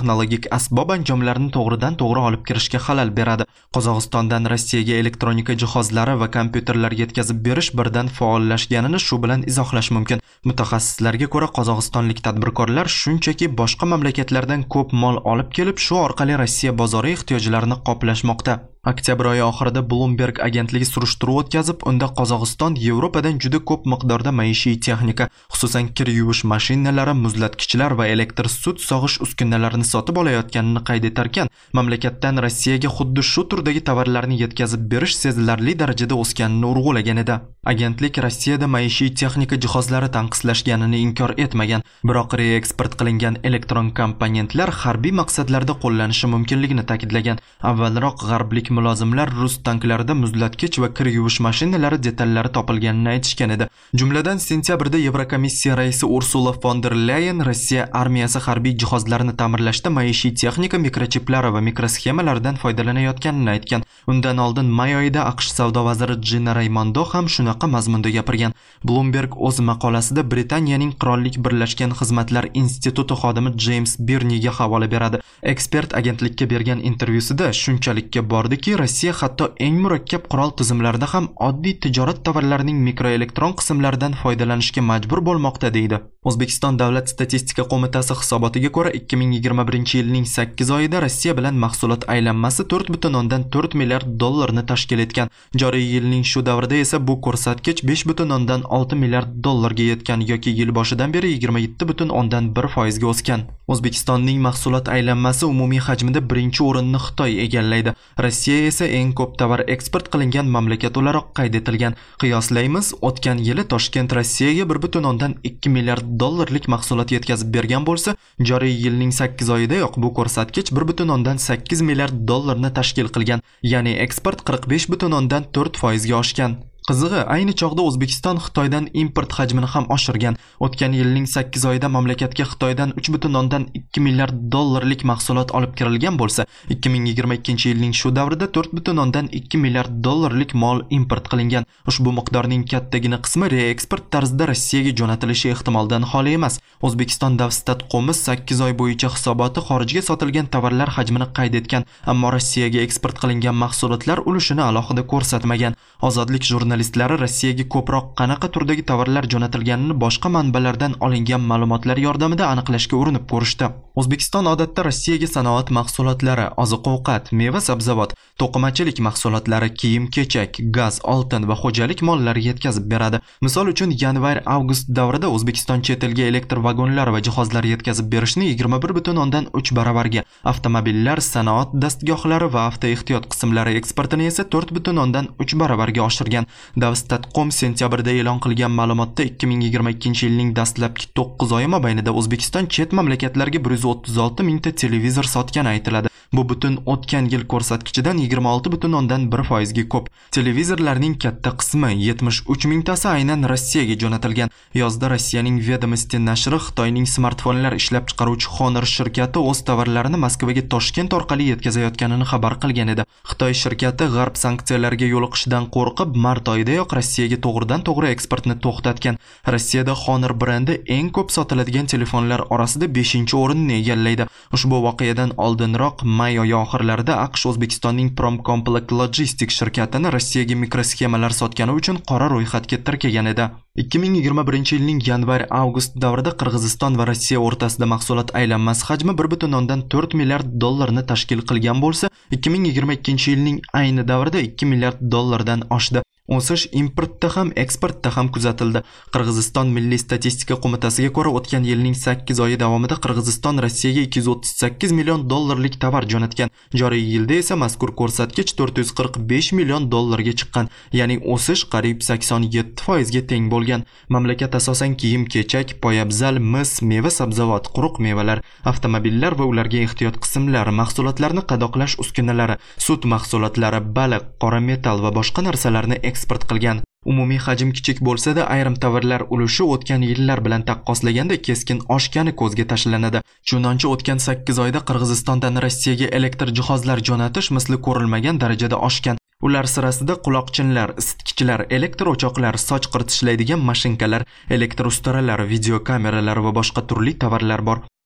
asbob anjomlarini to'g'ridan to'g'ri olib kirishga xalal beradi. Qozog'istondan Rossiyaga elektronika jihozlari va kompyuterlar yetkazib berish birdan faollashganini shu bilan izohlash mumkin. Mutaxassislarga ko'ra, qozog'istonlik tadbirkorlar shunchaki boshqa mamlakatlardan ko'p mol olib kelib, shu orqali Rossiya bozori ehtiyojlarini qoplashmoqda. Oktyabr oyi oxirida Bloomberg agentligi surishtiruv o'tkazib, unda Qozog'iston Yevropadan juda ko'p miqdorda maishiy texnika, xususan kir yuvish mashinalari, muzlatgichlar va elektr sut sog'ish uskunalarini sotib olayotganini qayd etarkan, mamlakatdan Rossiyaga xuddi shu turdagi tovarlarni yetkazib berish sezilarli darajada o'sganini urg'ulagan edi. Agentlik Rossiyada maishiy texnika jihozlari tanqislashganini inkor etmagan, biroq reeksport qilingan elektron komponentlar harbiy maqsadlarda qo'llanishi mumkinligini ta'kidlagan. Avvalroq g'arblik mulozimlar rus tanklarida muzlatkich va kir yuvish mashinalari detallari topilganini aytishgan edi. Jumladan sentyabrda Yevrokomissiya raisi Ursula von der Leyen Rossiya armiyasi harbiy jihozlarini ta'mirlashda maishiy texnika, mikrochiplari va mikrosxemalardan foydalanayotganini aytgan. Undan oldin may oyida AQSh savdo vaziri Gina Raimondo ham shunaqa mazmunda gapirgan. Bloomberg o'z maqolasida Britaniyaning Qirollik birlashgan xizmatlar instituti xodimi James Birniga havola beradi. Ekspert agentlikka bergan intervyusida shunchalikka bordi ki Rossiya hatto eng murakkab qurol tizimlarida ham oddiy tijorat tovarlarining mikroelektron qismlaridan foydalanishga majbur bo'lmoqda deydi. O'zbekiston Davlat statistika qo'mitasi hisobotiga ko'ra ikki ming yigirma birinchi yilning sakkiz oyida Rossiya bilan mahsulot aylanmasi to'rt butun o'ndan to'rt milliard dollarni tashkil etgan. Joriy yilning shu davrida esa bu ko'rsatkich besh butun o'ndan olti milliard dollarga yetgan yoki yil boshidan beri yigirma yetti butun o'ndan bir foizga o'sgan. O'zbekistonning mahsulot aylanmasi umumiy hajmida birinchi o'rinni Xitoy egallaydi. Rossiya esa eng ko'p tovar eksport qilingan mamlakat o'laroq qayd etilgan. Qiyoslaymiz, o'tgan yili Toshkent Rossiyaga bir butun o'ndan ikki milliard dollarlik mahsulot yetkazib bergan bo'lsa, joriy yilning sakkiz oyidayoq bu ko'rsatkich bir butun o'ndan sakkiz milliard dollarni tashkil qilgan, ya'ni eksport qirq besh butun o'ndan to'rt foizga oshgan. Qizig'i, ayni chog'da O'zbekiston Xitoydan import hajmini ham oshirgan. O'tgan yilning sakkiz oyida mamlakatga Xitoydan uch butun o'ndan ikki milliard dollarlik mahsulot olib kirilgan bo'lsa, ikki ming yigirma ikkinchi yilning shu davrida to'rt butun o'ndan ikki milliard dollarlik mol import qilingan. Ushbu miqdorning kattagina qismi reeksport tarzida Rossiyaga jo'natilishi ehtimoldan xoli emas. O'zbekiston Davstat qo'mi sakkiz oy bo'yicha hisoboti xorijga sotilgan tovarlar hajmini qayd etgan, ammo Rossiyaga eksport qilingan mahsulotlar ulushini alohida ko'rsatmagan. Ozodlik jurnalistlari Rossiyaga ko'proq qanaqa turdagi tovarlar jo'natilganini boshqa manbalardan olingan ma'lumotlar yordamida aniqlashga urinib ko'rishdi. O'zbekiston odatda Rossiyaga sanoat mahsulotlari, oziq-ovqat, meva-sabzavot, to'qimachilik mahsulotlari, kiyim-kechak, gaz, oltin va xo'jalik mollari yetkazib beradi. Misol uchun, yanvar-avgust davrida O'zbekiston chet elga elektr vagonlar va jihozlar yetkazib berishni yigirma bir butun o'ndan uch baravarga, avtomobillar, sanoat dastgohlari va avtoehtiyot qismlari eksportini esa to'rt butun o'ndan uch baravarga oshirgan. Davstatcom sentyabrda e'lon qilgan ma'lumotda ikki ming yigirma ikkinchi yilning dastlabki to'qqiz oyi mobaynida O'zbekiston chet mamlakatlarga bir yuz o'ttiz olti mingta televizor sotgani aytiladi. Bu butun o'tgan yil ko'rsatkichidan yigirma olti butun o'ndan bir foizga ko'p. Televizorlarning katta qismi yetmish uch mingtasi aynan Rossiyaga jo'natilgan. Yozda Rossiyaning Vedomosti nashri Xitoyning smartfonlar ishlab chiqaruvchi Honor shirkati o'z tovarlarini Moskvaga Toshkent orqali yetkazayotganini xabar qilgan edi. Xitoy shirkati g'arb sanksiyalarga yo'liqishidan qo'rqib mart oyidayoq Rossiyaga to'g'ridan to'g'ri eksportni to'xtatgan. Rossiyada Honor brendi eng ko'p sotiladigan telefonlar orasida beshinchi o'rinni egallaydi. Ushbu voqeadan oldinroq may oyi oxirlarida AQSh O'zbekistonning Promcomplex Logistics shirkatini Rossiyaga mikrosxemalar sotgani uchun qora ro'yxatga tirkagan edi. ikki ming yigirma birinchi yilning yanvar-avgust davrida Qirg'iziston va Rossiya o'rtasida mahsulot aylanmasi hajmi bir butun o'ndan to'rt milliard dollarni tashkil qilgan bo'lsa, ikki ming yigirma ikkinchi yilning ayni davrida ikki milliard dollardan oshdi. O'sish importda ham, eksportda ham kuzatildi. Qirg'iziston Milliy statistika qo'mitasiga ko'ra, o'tgan yilning sakkiz oyi davomida Qirg'iziston Rossiyaga ikki yuz o'ttiz sakkiz million dollarlik tovar jo'natgan. Joriy yilda esa mazkur ko'rsatkich to'rt yuz qirq besh million dollarga chiqqan, ya'ni o'sish qariyb sakson yetti foizga teng bo'lgan. Mamlakat asosan kiyim-kechak, poyabzal, mis, meva-sabzavot, quruq mevalar, avtomobillar va ularga ehtiyot qismlar, mahsulotlarni qadoqlash uskunalari, sut mahsulotlari, baliq, qora metal va boshqa narsalarni eksport qilgan. Umumiy hajm kichik bo'lsa-da, ayrim tovarlar ulushi o'tgan yillar bilan taqqoslaganda keskin oshgani ko'zga tashlanadi. Chunonchi o'tgan sakkiz oyda Qirg'izistondan Rossiyaga elektr jihozlar jo'natish misli ko'rilmagan darajada oshgan. Ular sirasida quloqchinlar, isitgichlar, elektr o'choqlar, soch qiritishlaydigan mashinkalar, elektr ustaralar, video kameralar va boshqa turli tovarlar bor.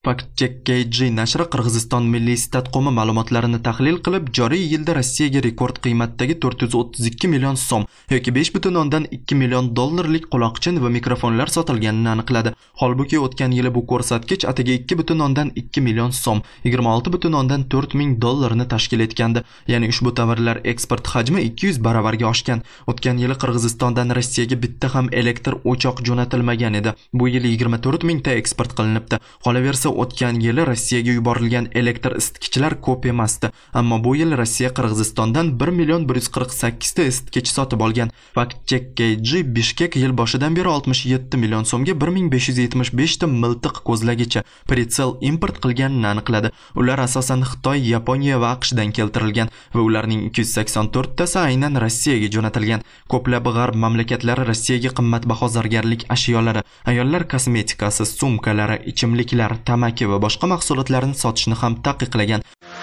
FactCheckKG nashri Qirg'iziston Milliy statqo'mi ma'lumotlarini tahlil qilib, joriy yilda Rossiyaga rekord qiymatdagi to'rt yuz o'ttiz ikki million so'm yoki besh butun o'ndan ikki million dollarlik quloqchin va mikrofonlar sotilganini aniqladi. Holbuki o'tgan yili bu ko'rsatkich atigi ikki butun o'ndan ikki million so'm, yigirma olti butun o'ndan to'rt ming dollarni tashkil etgandi. Ya'ni ushbu tovarlar eksport hajmi ikki yuz baravarga oshgan. O'tgan yili Qirg'izistondan Rossiyaga bitta ham elektr o'choq jo'natilmagan edi. Bu yil yigirma to'rt mingta eksport qilinibdi. Qolaversa, o'tgan yili Rossiyaga yuborilgan elektr isitgichlar ko'p emasdi, ammo bu yil Rossiya Qirg'izistondan bir million bir yuz qirq sakkiz ta isitgich sotib olgan. FactCheckKG Bishkek yil boshidan beri oltmish yetti million so'mga bir ming besh yuz yetmish besh ta miltiq ko'zlagichi pritsel import qilganini aniqladi. Ular asosan Xitoy, Yaponiya va AQShdan keltirilgan va ularning ikki yuz sakson to'rt tasi aynan Rossiyaga jo'natilgan. Ko'plab g'arb mamlakatlari Rossiyaga qimmatbaho zargarlik ashyolari, ayollar kosmetikasi, sumkalari, ichimliklar, tamaki va boshqa mahsulotlarni sotishni ham taqiqlagan.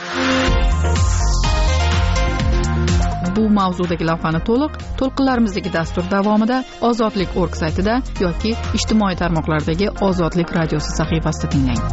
Bu mavzudagi lavhani to'liq to'lqinlarimizdagi dastur davomida Ozodlik nokta org saytida yoki ijtimoiy tarmoqlardagi Ozodlik radiosi sahifasida tinglang.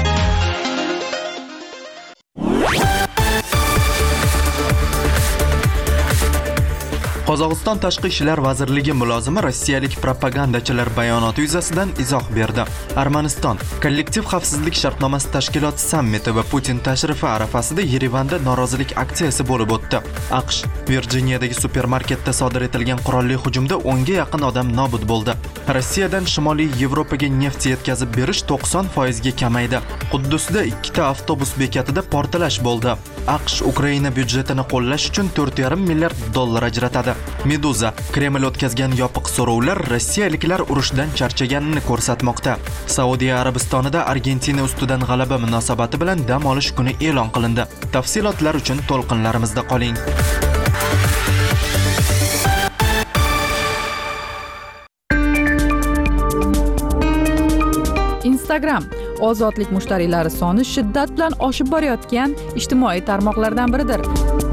Qozog'iston Tashqi ishlar vazirligi mulozimi rossiyalik propagandachilar bayonoti yuzasidan izoh berdi. Armaniston kollektiv xavfsizlik shartnomasi tashkiloti sammiti va Putin tashrifi arafasida Yerevanda norozilik aksiyasi bo'lib o'tdi. AQSh Virjiniyadagi supermarketda sodir etilgan qurolli hujumda o'nga yaqin odam nobud bo'ldi. Rossiyadan Shimoliy Yevropaga neft yetkazib berish to'qson foiz ga kamaydi. Quddusda ikkita avtobus bekatida portlash bo'ldi. AQSh Ukraina byudjetini qo'llash uchun to'rt yarim milliard dollar ajratadi. Meduza Kreml o'tkazgan yopiq so'rovlar rossiyaliklar urushdan charchaganini ko'rsatmoqda. Saudiya Arabistonida Argentina ustidan g'alaba munosabati bilan dam olish kuni e'lon qilindi. Tafsilotlar uchun to'lqinlarimizda qoling. Instagram ozodlik mushtariylari soni shiddat bilan oshib borayotgan ijtimoiy tarmoqlardan biridir.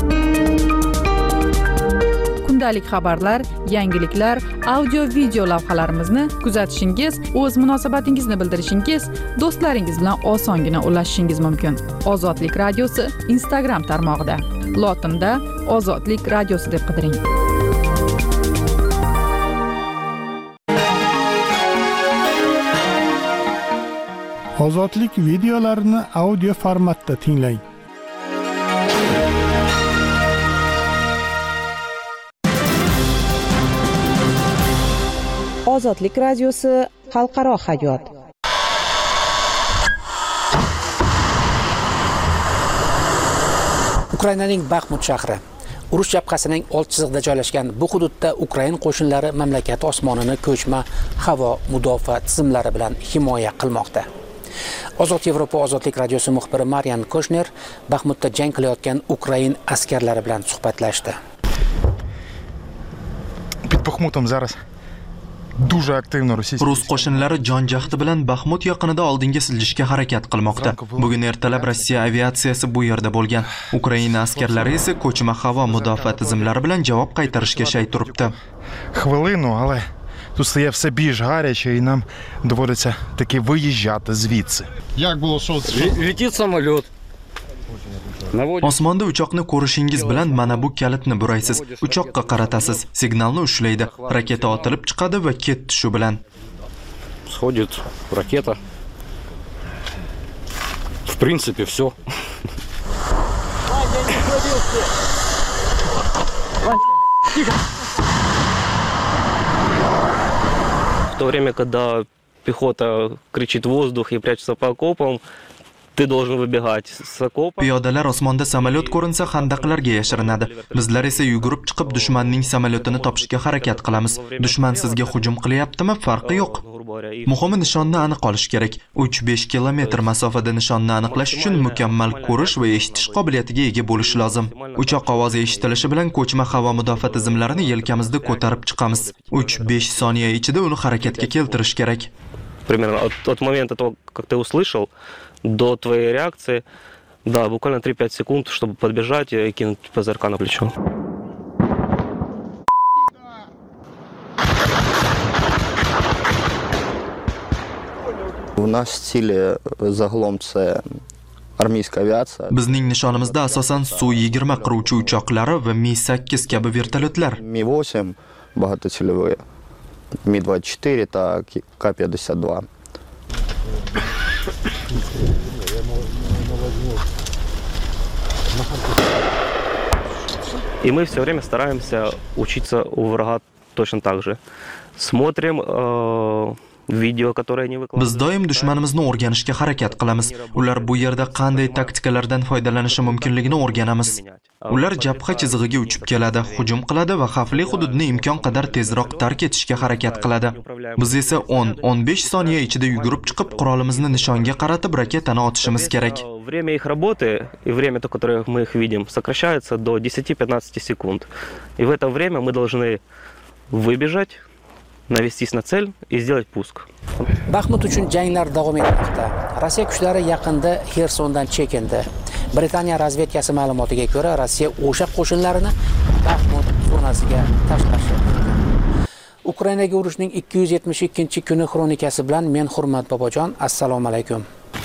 Kundalik xabarlar, yangiliklar, audio-video lavhalarimizni kuzatishingiz, o'z munosabatingizni bildirishingiz, do'stlaringiz bilan osongina ulashishingiz mumkin. Ozodlik radiosi Instagram tarmog'ida. Lotinda Ozodlik radiosi deb qidiring. Ozodlik videolarini audio formatda tinglang. Ozodlik radiosi xalqaro hayot. Ukrainaning Baxmut shahri urush jabhasining old chizig'ida joylashgan bu hududda Ukrain qo'shinlari mamlakat osmonini ko'chma havo mudofaa tizimlari bilan himoya qilmoqda. Ozod Yevropa Ozodlik radiosi muxbiri Marian Koshner Baxmutda jang qilayotgan Ukrain askarlari bilan suhbatlashdi. Pid Baxmutom zaraz Rus qo'shinlari jon jahdi bilan Baxmut yaqinida oldinga siljishga harakat qilmoqda. Bugun ertalab Rossiya aviatsiyasi bu yerda bo'lgan. Ukraina askarlari esa ko'chma havo mudofaa tizimlari bilan javob qaytarishga shay turibdi. Хвилину, але тут стає все більш гаряче і нам доводиться таки виїжджати звідси. Як було що? Летить самоліт. Osmonda uchoqni ko'rishingiz bilan mana bu kalitni buraysiz. Uchoqqa qaratasiz. Signalni ushlaydi. Raketa otilib chiqadi va ketdi shu bilan. Сходит ракета. В принципе, все. В то время, когда пехота кричит в воздух и прячется по окопам, ты должен выбегать с окопа. Piyodalar osmonda samolyot ko'rinsa xandaqlarga yashirinadi. Bizlar esa yugurib chiqib dushmanning samolyotini topishga harakat qilamiz. Dushman sizga hujum qilyaptimi? Farqi yo'q. Muhimi nishonni aniq olish kerak. uch besh kilometr masofada nishonni aniqlash uchun mukammal ko'rish va eshitish qobiliyatiga ega bo'lish lozim. Uchoq ovozi eshitilishi bilan ko'chma havo mudofaa tizimlarini yelkamizda ko'tarib chiqamiz. uch besh soniya ichida uni harakatga keltirish kerak. Примерно от, от момента того, как ты услышал, до твоей реакции, да, буквально три-пять секунд, чтобы подбежать и кинуть ПЗРК на плечо. У нас в стиле загалом це armiyskiy aviatsiya. Bizning nishonimizda asosan Su yigirma qiruvchi uchoqlari va Mi sakkiz kabi vertolyotlar. Ми восемь багатоцільові, Ми двадцять чотири та К п'ятдесят два. И мы все время стараемся учиться у врага точно так же. Смотрим э, video, которые они выкладывают. Biz doim dushmanimizni o'rganishga harakat qilamiz. Ular bu yerda qanday taktikalardan foydalanishi mumkinligini o'rganamiz. Ular jabha chizig'iga uchib keladi, hujum qiladi va xavfli hududni imkon qadar tezroq tark etishga harakat qiladi. Biz esa o'n o'n besh soniya ichida yugurib chiqib, qurolimizni nishonga qaratib raketani otishimiz kerak. Время их работы и время, то, которое мы их видим, сокращается до десяти-пятнадцати секунд. И в это время мы должны выбежать, навестись на цель и сделать пуск. Baxmut uchun janglar davom etmoqda. Rossiya kuchlari yaqinda Xersondan chekindi. Britaniya razvedkasi ma'lumotiga ko'ra, Rossiya o'sha qo'shinlarini Baxmut zonasiga tashlashi mumkin. Ukrainaga urushning ikki yuz yetmish ikkinchi kuni xronikasi bilan men Hurmat Bobojon, assalomu alaykum.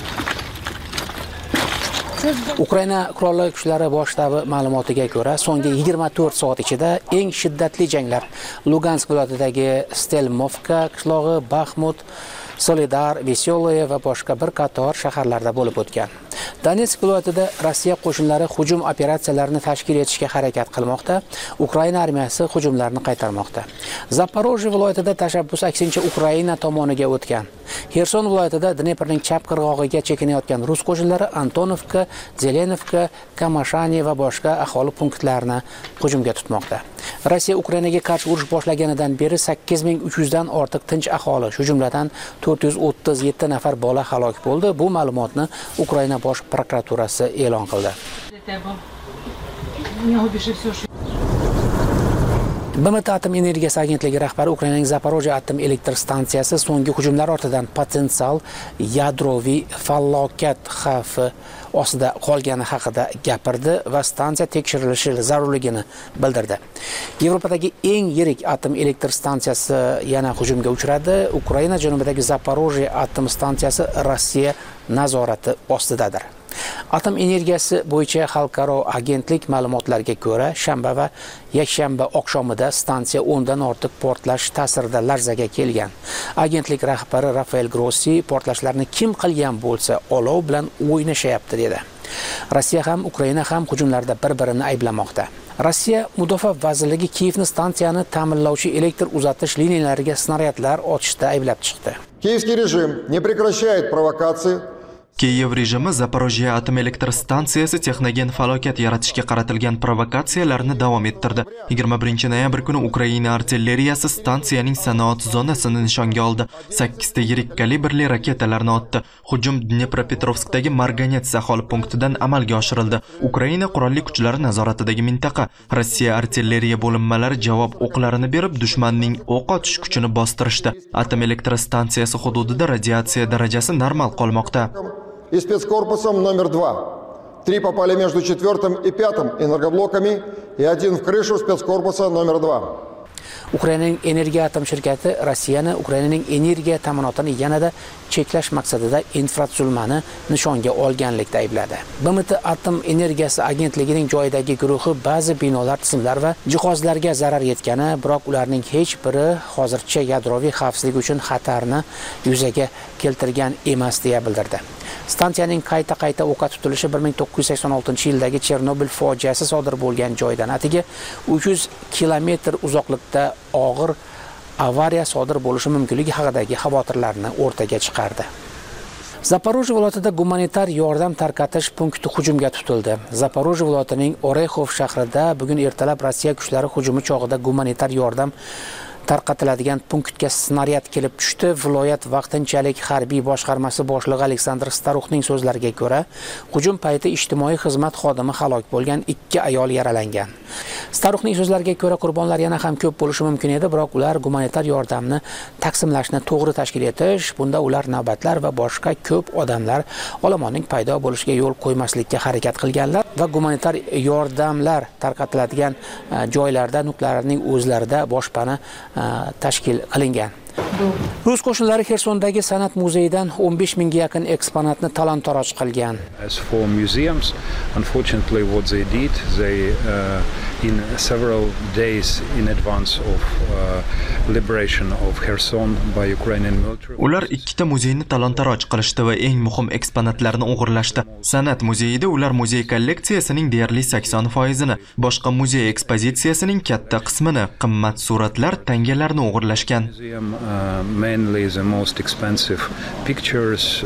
Ukraina qurolli kuchlari bosh shtabi ma'lumotiga ko'ra, so'nggi yigirma to'rt soat ichida eng shiddatli janglar Lugansk viloyatidagi Stelmovka qishlog'i, Baxmut, Solidar, Veseloye va boshqa bir qator shaharlarda bo'lib o'tgan. Donetsk viloyatida Rossiya qo'shinlari hujum operatsiyalarini tashkil etishga harakat qilmoqda. Ukraina armiyasi hujumlarni qaytarmoqda. Zaporojye viloyatida tashabbus aksincha Ukraina tomoniga o'tgan. Xerson viloyatida Dneprning chap qirg'og'iga chekinayotgan rus qo'shinlari Antonovka, Zelenovka, Kamashani va boshqa aholi punktlarini hujumga tutmoqda. Rossiya Ukrainaga qarshi urush boshlaganidan beri sakkiz ming uch yuz dan ortiq tinch aholi, shu jumladan to'rt yuz o'ttiz yetti nafar bola halok bo'ldi. Bu ma'lumotni Ukraina bosh prokuraturasi e'lon qildi. B M T Atom energiyasi agentligi rahbari Ukrainaning Zaporojye atom elektr stansiyasi so'nggi hujumlar ortidan potensial yadroviy falokat xavfi ostida qolgani haqida gapirdi va stansiya tekshirilishi zarurligini bildirdi. Yevropadagi eng yirik atom elektr stansiyasi yana hujumga uchradi. Ukraina janubidagi Zaporojye atom stansiyasi Rossiya nazorati ostidadir. Atom energiyasi bo'yicha xalqaro agentlik ma'lumotlariga ko'ra, shanba va yakshanba oqshomida stansiya o'n dan ortiq portlash ta'sirida larzaga kelgan. Agentlik rahbari Rafael Grossi portlashlarni kim qilgan bo'lsa, olov bilan o'ynashyapti dedi. Rossiya ham, Ukraina ham hujumlarda bir-birini ayblamoqda. Rossiya Mudofaa vazirligi Kiyevni stansiyani ta'minlovchi elektr uzatish liniyalariga snaryadlar otishda ayblab chiqdi. Kiyevskiy rejim не прекращает провокации. Kiyev rejimi Zaporojye atom elektr stansiyasi texnogen falokat yaratishga qaratilgan provokatsiyalarni davom ettirdi. yigirma birinchi noyabr kuni Ukraina artilleriyasi stansiyaning sanoat zonasini nishonga oldi. sakkizta yirik kalibrli raketalarni otdi. Hujum Dnepropetrovskdagi Marganets aholi punktidan amalga oshirildi. Ukraina qurolli kuchlari nazoratidagi mintaqa. Rossiya artilleriya bo'linmalari javob o'qlarini berib, dushmanning o'q otish kuchini bostirishdi. Atom elektr stansiyasi hududida radiatsiya darajasi normal qolmoqda. И спецкорпусом номер два. Три попали между четвертым и пятым энергоблоками и один в крышу спецкорпуса номер два. Ukrainaning energiya atom shirkati Rossiyani Ukrainaning energiya ta'minotini yanada cheklash maqsadida infratuzilmani nishonga olganlikda aybladi. B M T Atom energiyasi agentligining joyidagi guruhi ba'zi binolar, tizimlar va jihozlarga zarar yetgani, biroq ularning hech biri hozircha yadroviy xavfsizlik uchun xatarni yuzaga keltirgan emas deya bildirdi. Stansiyaning qayta-qayta o'qqa tutilishi bir ming to'qqiz yuz sakson oltinchi yildagi Chernobil fojiasi sodir bo'lgan joydan atigi uch yuz kilometr uzoqlikda og'ir avariya sodir bo'lishi mumkinligi haqidagi xavotirlarni o'rtaga chiqardi. Zaporojye viloyatida gumanitar yordam tarqatish punkti hujumga tutildi. Zaporojye viloyatining Orekhov shahrida bugun ertalab Rossiya kuchlari hujumi chog'ida gumanitar yordam tarqatiladigan punktga snaryad kelib tushdi. Viloyat vaqtinchalik harbiy boshqarmasi boshlig'i Aleksandr Staruxning so'zlariga ko'ra, hujum payti ijtimoiy xizmat xodimi halok bo'lgan, ikki ayol yaralangan. Staruxning so'zlariga ko'ra, qurbonlar yana ham ko'p bo'lishi mumkin edi, biroq ular gumanitar yordamni taqsimlashni to'g'ri tashkil etish, bunda ular navbatlar va boshqa ko'p odamlar olomonning paydo bo'lishiga yo'l qo'ymaslikka harakat qilganlar va gumanitar yordamlar tarqatiladigan joylarda nuqtalarning o'zlarida boshpana tashkil qilingan. Rus qo'shinlari Xersondagi san'at muzeyidan o'n besh mingga yaqin eksponatni talon-taroj qilgan. As for museums, unfortunately what they did, they uh, in several days in advance of uh, liberation of Kherson by Ukrainian military. Ular ikkita muzeyni talon-taroj qilishdi va eng muhim eksponatlarni o'g'irlashdi. San'at muzeyida ular muzey kolleksiyasining deyarli sakson foizini, boshqa muzey ekspozitsiyasining katta qismini, qimmat suratlar, tangalarni o'g'irlashgan. Mainly the most expensive pictures, uh,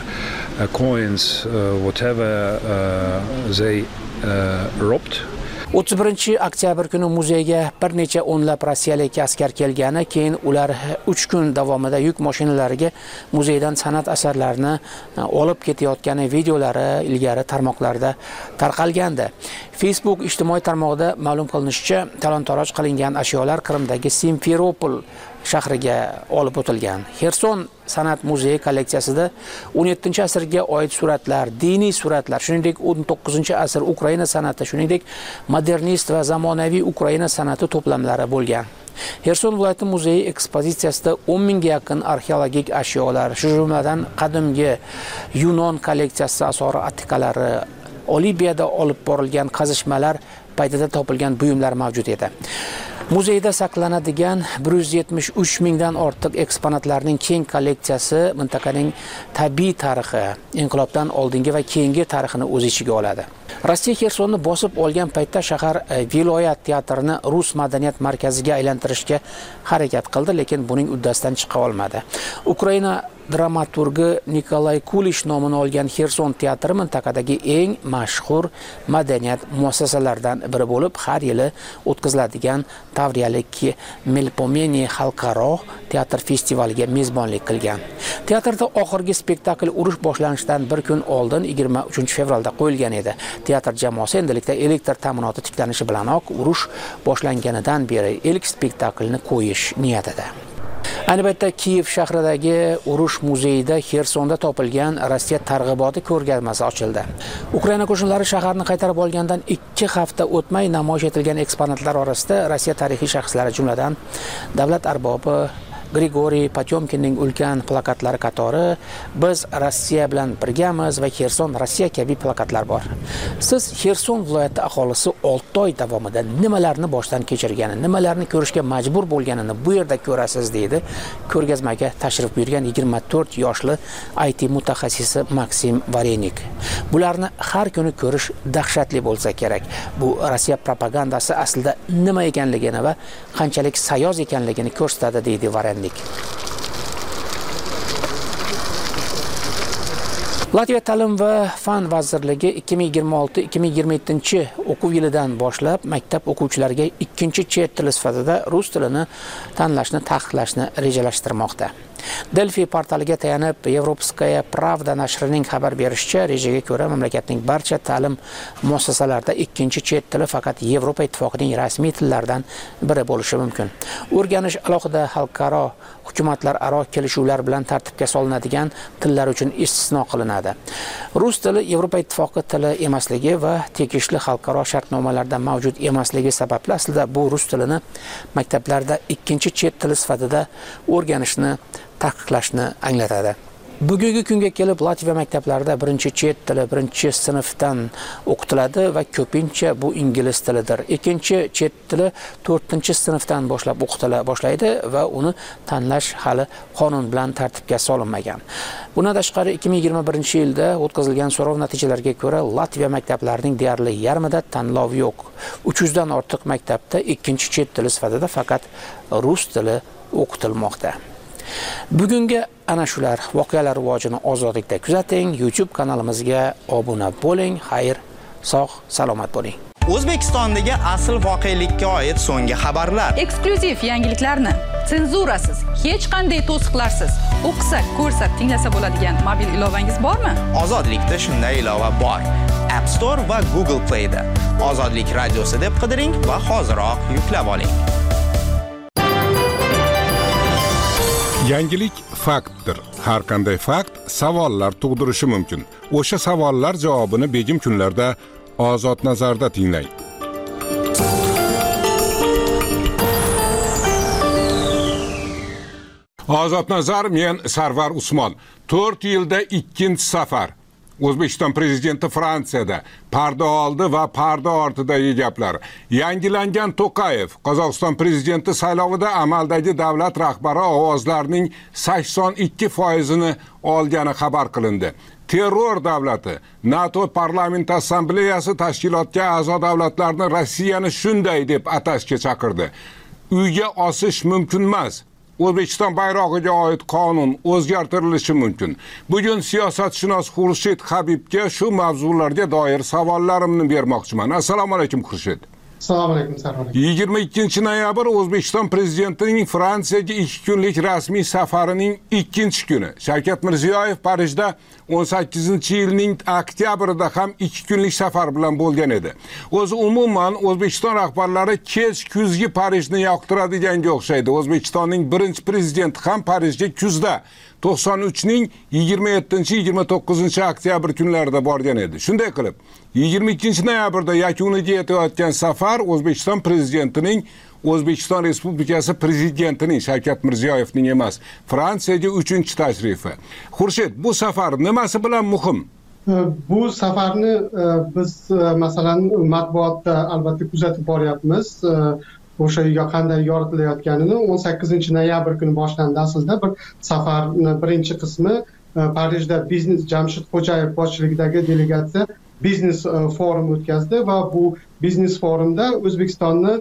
uh, coins, uh, whatever uh, they uh, robbed. o'ttiz birinchi oktyabr kuni muzeyga bir necha o'nlab rossiyalik askar kelgani, keyin ular uch kun davomida yuk mashinalariga muzeydan san'at asarlarini olib ketayotgani videolari ilgari tarmoqlarda tarqalgandi. Facebook ijtimoiy tarmog'ida ma'lum qilinishicha, talon-taroj qilingan ashyolar Qrimdagi Simferopol shahriga olib o'tilgan. Xerson san'at muzeyi kolleksiyasida o'n yettinchi asrga oid suratlar, diniy suratlar, shuningdek o'n to'qqizinchi asr Ukraina san'ati, shuningdek modernist va zamonaviy Ukraina san'ati to'plamlari bo'lgan. Xerson viloyati muzeyi ekspozitsiyasida o'n mingga yaqin arxeologik ashyolar, shu jumladan qadimgi Yunon kolleksiyasi asori atiqalari, Olibiyada olib borilgan qazishmalar paytida topilgan buyumlar mavjud edi. Muzeyda saqlanadigan bir yuz yetmish uch mingdan ortiq eksponatlarning keng kolleksiyasi mintaqaning tabiiy tarixi, inqilobdan oldingi va keyingi tarixini o'z ichiga oladi. Rossiya Xersonni bosib olgan paytda shahar viloyat teatrini Rus madaniyat markaziga aylantirishga harakat qildi, lekin buning uddasidan chiqa olmadi. Ukraina dramaturgi Nikolay Kulish nomini olgan Xerson teatri mintaqadagi eng mashhur madaniyat muassasalaridan biri bo'lib, har yili o'tkaziladigan Tavriyalik Melpomeni xalqaro teatr festivaliga mezbonlik qilgan. Teatrda oxirgi spektakl urush boshlanishidan bir kun oldin yigirma uchinchi fevralda qo'yilgan edi. Teatr jamoasi endilikda elektr ta'minoti tiklanishi bilanoq urush boshlanganidan beri ilk spektaklni qo'yish niyatida. Ayni paytda Kiyev shahridagi urush muzeyida Xersonda topilgan Rossiya targ'iboti ko'rgazmasi ochildi. Ukraina qo'shinlari shaharni qaytarib olgandan ikki hafta o'tmay namoyish etilgan eksponatlar orasida Rossiya tarixiy shaxslari, jumladan davlat arbobi Grigoriy Potyomkinning ulkan plakatlari qatori "Biz Rossiya bilan birgamiz" va "Xerson Rossiya" kabi plakatlar bor. Siz Xerson viloyati aholisi olti oy davomida nimalarni boshdan kechirganini, nimalarni ko'rishga majbur bo'lganini bu yerda ko'rasiz, deydi ko'rgazmaga tashrif buyurgan yigirma to'rt yoshli I T mutaxassisi Maksim Varenik. Bularni har kuni ko'rish dahshatli bo'lsa kerak. Bu Rossiya propagandasi aslida nima ekanligini va qanchalik sayoz ekanligini ko'rsatadi, deydi Varenik. Latviya ta'lim va fan vazirligi ikki ming yigirma olti ikki ming yigirma yettinchi o'quv yilidan boshlab maktab o'quvchilariga ikkinchi chet tili sifatida rus tilini tanlashni taqiqlashni rejalashtirmoqda. Delfi portaliga tayanib Evropskaya Pravda nashrining xabar berishicha, rejaga ko'ra mamlakatning barcha ta'lim muassasalarida ikkinchi chet tili faqat Yevropa ittifoqining rasmiy tillaridan biri bo'lishi mumkin. O'rganish alohida xalqaro hukumatlar aro kelishuvlar bilan tartibga solinadigan tillar uchun istisno qilinadi. Rus tili Yevropa ittifoqi tili emasligi va tegishli xalqaro shartnomalarda mavjud emasligi sababli aslida bu rus tilini maktablarda ikkinchi chet tili sifatida o'rganishni taqiqlashni anglatadi. Bugungi kunga kelib Latviya maktablarida birinchi chet tili birinchi sinfdan o'qitiladi va ko'pincha bu ingliz tilidir. Ikkinchi chet tili to'rtinchi sinfdan boshlab o'qitila boshlaydi va uni tanlash hali qonun bilan tartibga solinmagan. Bundan tashqari ikki ming yigirma birinchi yilda o'tkazilgan so'rov natijalariga ko'ra Latviya maktablarining deyarli yarmida tanlov yo'q. uch yuz dan ortiq maktabda ikkinchi chet tili sifatida faqat rus tili o'qitilmoqda. Bugungi ana shular voqealar rivojini ozodlikda kuzating. YouTube kanalimizga obuna bo'ling. Xayr, sog', salomat bo'ling. O'zbekistondagi asl voqelikka oid so'nggi xabarlar, eksklyuziv yangiliklarni senzurasiz, hech qanday to'siqlarsiz o'qisa, ko'rsa, tinglasa bo'ladigan mobil ilovangiz bormi? Ozodlikda shunday ilova bor. App Store va Google Play da Ozodlik radiosi deb qidiring va hoziroq yuklab oling. Yangilik faktdir. Har qanday fakt savollar tug'dirishi mumkin. O'sha savollar javobini begim kunlarda Ozod nazarda tinglang. Ozodnazar, men Sarvar Usmon. to'rt yilda ikkinchi safar. O'zbekiston prezidenti Fransiyada parda oldi va parda ortidagi gaplar. Yangilangan To'qayev Qozog'iston prezidenti saylovida amaldagi davlat rahbari ovozlarning sakson ikki foizini olgani xabar qilindi. Terror davlati NATO parlament assambleyasi tashkilotga a'zo davlatlarni Rossiyani shunday deb atashga chaqirdi. Uyga osish mumkin emas. O'zbekiston bayrog'iga oid qonun o'zgartirilishi mumkin. Bugun siyosatshunos Xurshid Habibga shu mavzularga doir savollarimni bermoqchiman. Assalomu alaykum Xurshid. Assalomu alaykum Sarvar. yigirma ikkinchi noyabr O'zbekiston prezidentining Fransiyaga ikki kunlik rasmiy safarining ikkinchi kuni. Shavkat Mirziyoyev Parijda o'n sakkizinchi yilning oktyabrida ham ikki kunlik safar bilan bo'lgan edi. O'zi umuman O'zbekiston rahbarlari kech kuzgi Parijni yoqtiradiganga o'xshaydi. O'zbekistonning birinchi prezidenti ham Parijga kuzda to'qson uchning yigirma yettinchi yigirma to'qqizinchi oktyabr kunlarida borgan edi. Shunday qilib, yigirma ikkinchi noyabrda yakuniga yetayotgan safar O'zbekiston prezidentining O'zbekiston Respublikasi prezidentining Shavkat Mirziyoyevning emas, Fransiyaga uchinchi tashrifi. Xurshid, bu safar nimasi bilan muhim? Bu safarni biz masalan matbuotda albatta kuzatib boryapmiz. O'sha uyga qanday yoritilayotganini o'n sakkizinchi noyabr kuni boshlandi. Aslida bir safarni birinchi qismi Parijda biznes Jamshid Xo'jayev boshchiligidagi delegatsiya biznes forum o'tkazdi va bu biznes forumda O'zbekistonni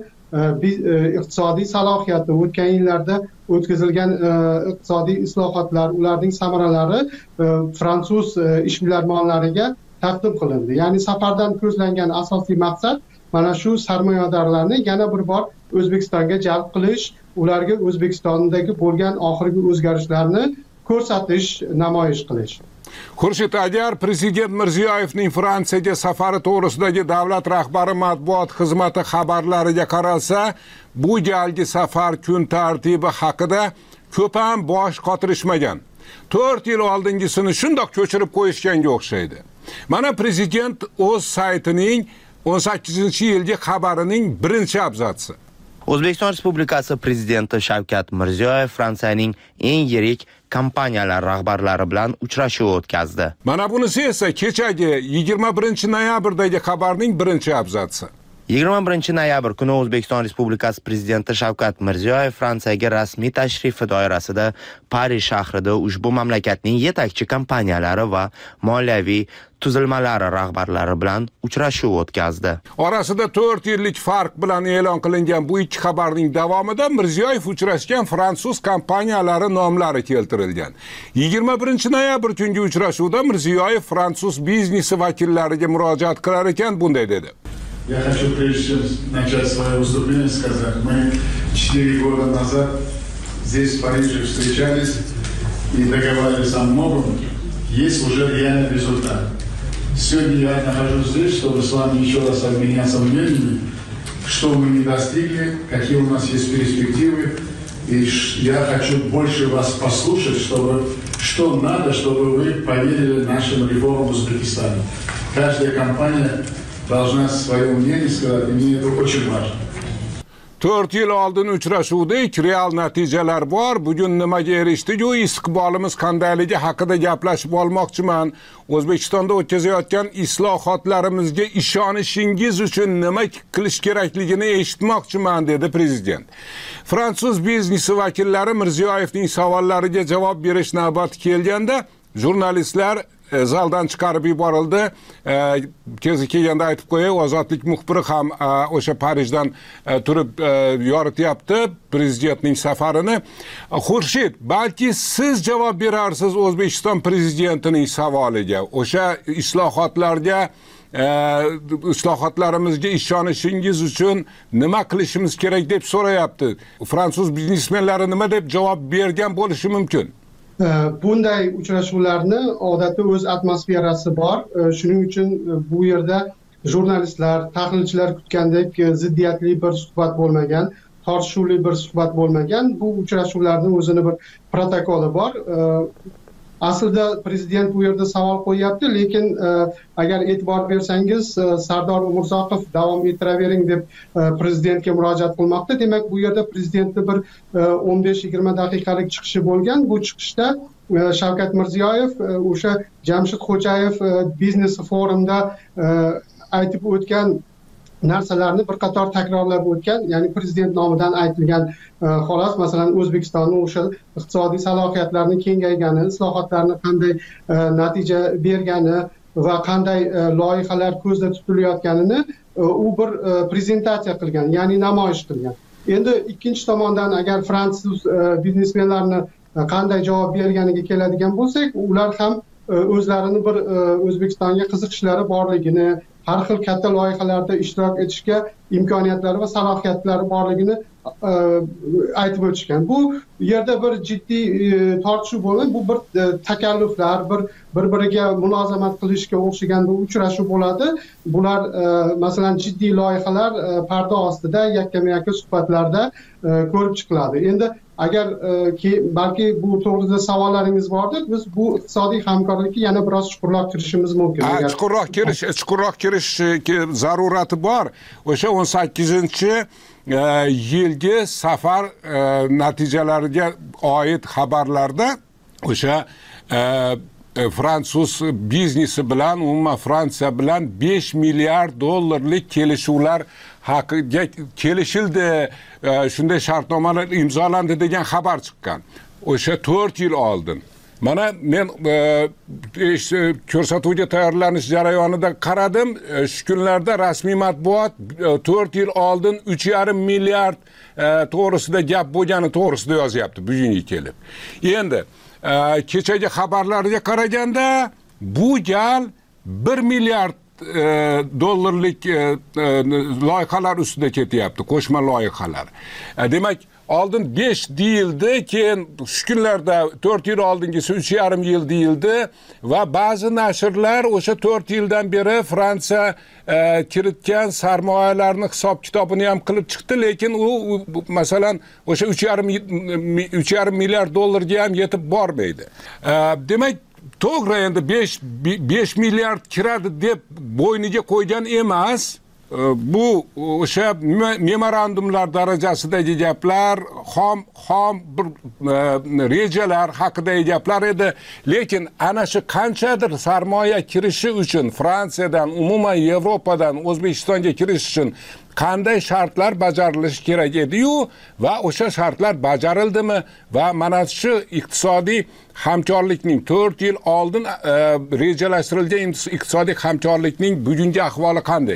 iqtisodiy salohiyati, o'tgan yillarda o'tkazilgan iqtisodiy islohotlar, ularning samaralari fransuz ishbilarmonlariga taqdim qilindi. Ya'ni safardan ko'zlangan asosiy maqsad mana shu sarmoyadorlarni yana bir bor O'zbekistonga jalb qilish, ularga O'zbekistondagi bo'lgan oxirgi o'zgarishlarni ko'rsatish, namoyish qilish. Xurshid, agar prezident Mirziyoyevning Fransiyaga safari to'g'risidagi davlat rahbari matbuot xizmati xabarlariga qaralsa, bu galgi safar kun tartibi haqida ko'p ham bosh qotirishmagan. to'rt yil oldingisini shundoq ko'chirib qo'yishganga o'xshaydi. Mana prezident o'z saytining o'n sakkizinchi yilgi xabarining birinchi abzatsi. O'zbekiston Respublikasi prezidenti Shavkat Mirziyoyev Fransiyaning eng yirik kompaniyalar rahbarlari bilan uchrashuv o'tkazdi. Mana bunisi esa kechagi yigirma birinchi noyabrdagi xabarning birinchi abzatsi. yigirma birinchi noyabr kuni O'zbekiston Respublikasi prezidenti Shavkat Mirziyoyev Fransiyaga rasmiy tashrifi doirasida Parij shahrida ushbu mamlakatning yetakchi kompaniyalari va moliyaviy tuzilmalari rahbarlari bilan uchrashuv o'tkazdi. Orasida to'rt yillik farq bilan e'lon qilingan bu ikki xabarning davomida Mirziyoyev uchrashgan fransuz kompaniyalari nomlari keltirilgan. yigirma birinchi noyabr kungi uchrashuvda Mirziyoyev fransuz biznesi vakillariga murojaat qilar ekan bunday dedi. Я хочу, прежде чем начать свое выступление, сказать, мы четыре года назад здесь, в Париже, встречались и договаривались о многом. Есть уже реальный результат. Сегодня я нахожусь здесь, чтобы с вами еще раз обменяться мнениями, что мы не достигли, какие у нас есть перспективы. И я хочу больше вас послушать, чтобы, что надо, чтобы вы поверили нашим реформам в Узбекистане. Каждая компания должна свое мнение сказать, и мне это очень важно. to'rt yil oldin uchrashuvdik, real natijalar bor. Bugun nimaga erishdik-ku, istiqbolimiz qandayligi haqida gaplashib olmoqchiman. O'zbekistonda o'tkazayotgan islohotlarimizga ishonishingiz uchun nima qilish kerakligini eshitmoqchiman dedi prezident. Fransuz biznesi vakillari Mirziyoyevning savollariga javob berish navbati kelganda jurnalistlar zaldan chiqarib yuborildi. Kezi kelganda aytib qo'yay, Ozodlik muxbiri ham o'sha Parijdan turib yorityapti prezidentning safarini. Xurshid, balki siz javob berarsiz O'zbekiston prezidentining savoliga. O'sha islohotlarga islohotlarimizga ishonishingiz uchun nima qilishimiz kerak deb so'rayapti. Fransuz biznesmenlari nima deb javob bergan bo'lishi mumkin? Bunday uchrashuvlarni odatda o'z atmosferasi bor. Shuning uchun bu yerda jurnalistlar, tahlilchilar kutgandek ziddiyatli bir suhbat bo'lmagan, tortishuvli bir suhbat bo'lmagan. Bu uchrashuvlarning o'zini bir protokoli bor. aslida prezident bu yerda savol qo'yyapti, lekin agar e'tibor bersangiz Sardor Umurzoqov davom ettiravering deb prezidentga murojaat qilmoqda. Demak, bu yerda prezidentni bir o'n besh yigirma daqiqalik chiqishi bo'lgan. Bu chiqishda Shavkat Mirziyoyev o'sha Jamshid Xo'jayev biznes forumda aytib o'tgan narsalarni bir qator takrorlab o'tgan, ya'ni prezident nomidan aytilgan xolos, masalan, O'zbekistonning o'sha iqtisodiy salohiyatlarning kengaygani, islohotlarni qanday natija bergani va qanday loyihalar ko'zda tutilayotganini u bir prezentatsiya qilgan, ya'ni namoyish qilgan. Endi ikkinchi tomondan agar fransuz biznesmenlarni qanday javob berganiga keladigan bo'lsak, ular ham o'zlarini bir O'zbekistonga qiziqishlari borligini, har xil katta loyihalarda ishtirok etishga imkoniyatlari va salohiyatlari borligini aytib o'tishgan. Bu yerda bir jiddiy tortishuv bo'lgan, bu bir takalluflar, bir bir-biriga mulozamat qilishga o'xshagan bir uchrashuv bo'ladi. Bular masalan jiddiy loyihalar parda ostida yakkama-yakka suhbatlarda ko'rib chiqiladi. Endi agar balki bu to'g'risida savollaringiz bordir, biz bu iqtisodiy hamkorlikka yana biroz chuqurroq kirishimiz mumkin. Ha, chuqurroq kirish, chuqurroq kirish zarurati bor. O'sha o'n sakkizinchi yilgi safar natijalariga oid xabarlarda o'sha fransuz biznesi bilan, umuman Fransiya bilan besh milliard dollarlik kelishuvlar haqiga kelishildi, shunday shartnomalar imzolandi degan xabar chiqqan. O'sha to'rt yil oldin. Mana men ko'rsatuvga tayyorlanish jarayonida qaradim, shu kunlarda rasmiy matbuot to'rt yil oldin uch yarim milliard to'g'risida gap bo'lgani to'g'risida yozyapti bugunga kelib. Endi kechagi xabarlarga qaraganda bu gal bir milliard dollarlik loyihalar ustida ketyapti, qo'shma loyihalar. Demak, oldin besh deyildi, keyin shu kunlarda to'rt yil oldingisi uch yarim yil deyildi va ba'zi nashrlar o'sha to'rt yildan beri Fransiya kiritgan sarmoyalarni hisob kitobini ham qilib chiqdi, lekin u masalan o'sha uch yarim milliard dollarga ham yetib bormaydi. Demak, to'g'ri, endi besh milliard kiradi deb bo'yniga qo'ygan emas. Bu o'sha memorandumlar darajasidagi gaplar, xom xom bir rejalar haqidagi gaplar edi, lekin ana shu qanchadir sarmoya kirishi uchun Fransiyadan, umuman Yevropadan O'zbekistonga kirish uchun qanday shartlar bajarilishi kerak edi-yu va o'sha shartlar bajarildimi va mana shu iqtisodiy hamkorlikning to'rt yil oldin rejalashtirilgan iqtisodiy hamkorlikning bugungi ahvoli qanday?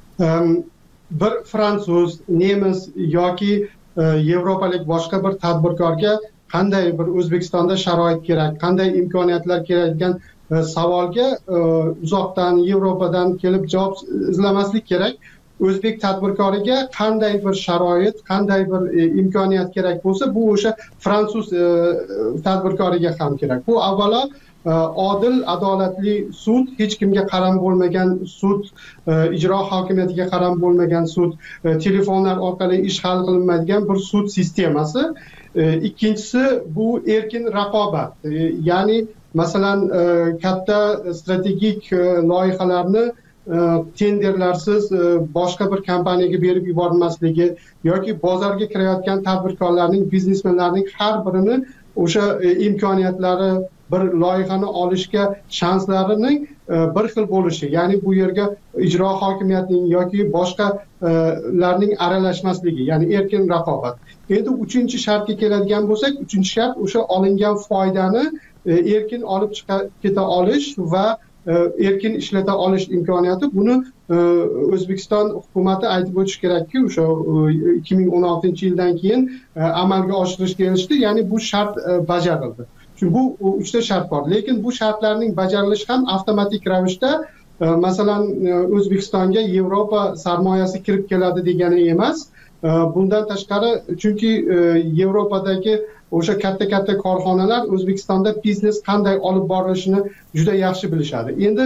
Bir fransuz, nemis yoki yevropalik boshqa bir tadbirkorga qanday bir O'zbekistonda sharoit kerak, qanday imkoniyatlar kerak degan savolga uzoqdan Yevropadan kelib javob izlamaslik kerak. O'zbek tadbirkoriga qanday bir sharoit, qanday bir imkoniyat kerak bo'lsa, bu o'sha fransuz tadbirkoriga ham kerak. Bu avvalo odil, adolatli sud, hech kimga qaram bo'lmagan sud, ijro hokimiyatiga qaram bo'lmagan sud, telefonlar orqali ish hal qilinmaydigan bir sud sistemasi. Ikkinchisi bu erkin raqobat. Ya'ni masalan katta strategik loyihalarni tenderlarsiz boshqa bir kompaniyaga berib yuborilmasligi yoki bozorga kirayotgan tadbirkorlarning, biznesmenlarning har birini o'sha imkoniyatlari, bir loyihani olishga shanslarining bir xil bo'lishi, ya'ni bu yerga ijro hokimiyatining yoki boshqalarning aralashmasligi, ya'ni erkin raqobat. Endi uchinchi shartga keladigan bo'lsak, uchinchi shart o'sha olingan foydani erkin olib keta olish va erkin ishlata olish imkoniyati. Buni O'zbekiston hukumati aytib o'tish kerakki, o'sha ikki ming o'n oltinchi yildan keyin amalga oshirishga erishdi, ya'ni bu shart bajarildi. Çünkü bu uchta shart bor, lekin bu shartlarning bajarilishi ham avtomatik ravishda masalan O'zbekistonga Yevropa sarmoyasi kirib keladi degani emas. Bundan tashqari, chunki Yevropadagi o'sha katta-katta korxonalar O'zbekistonda biznes qanday olib borilishini juda yaxshi bilishadi. Endi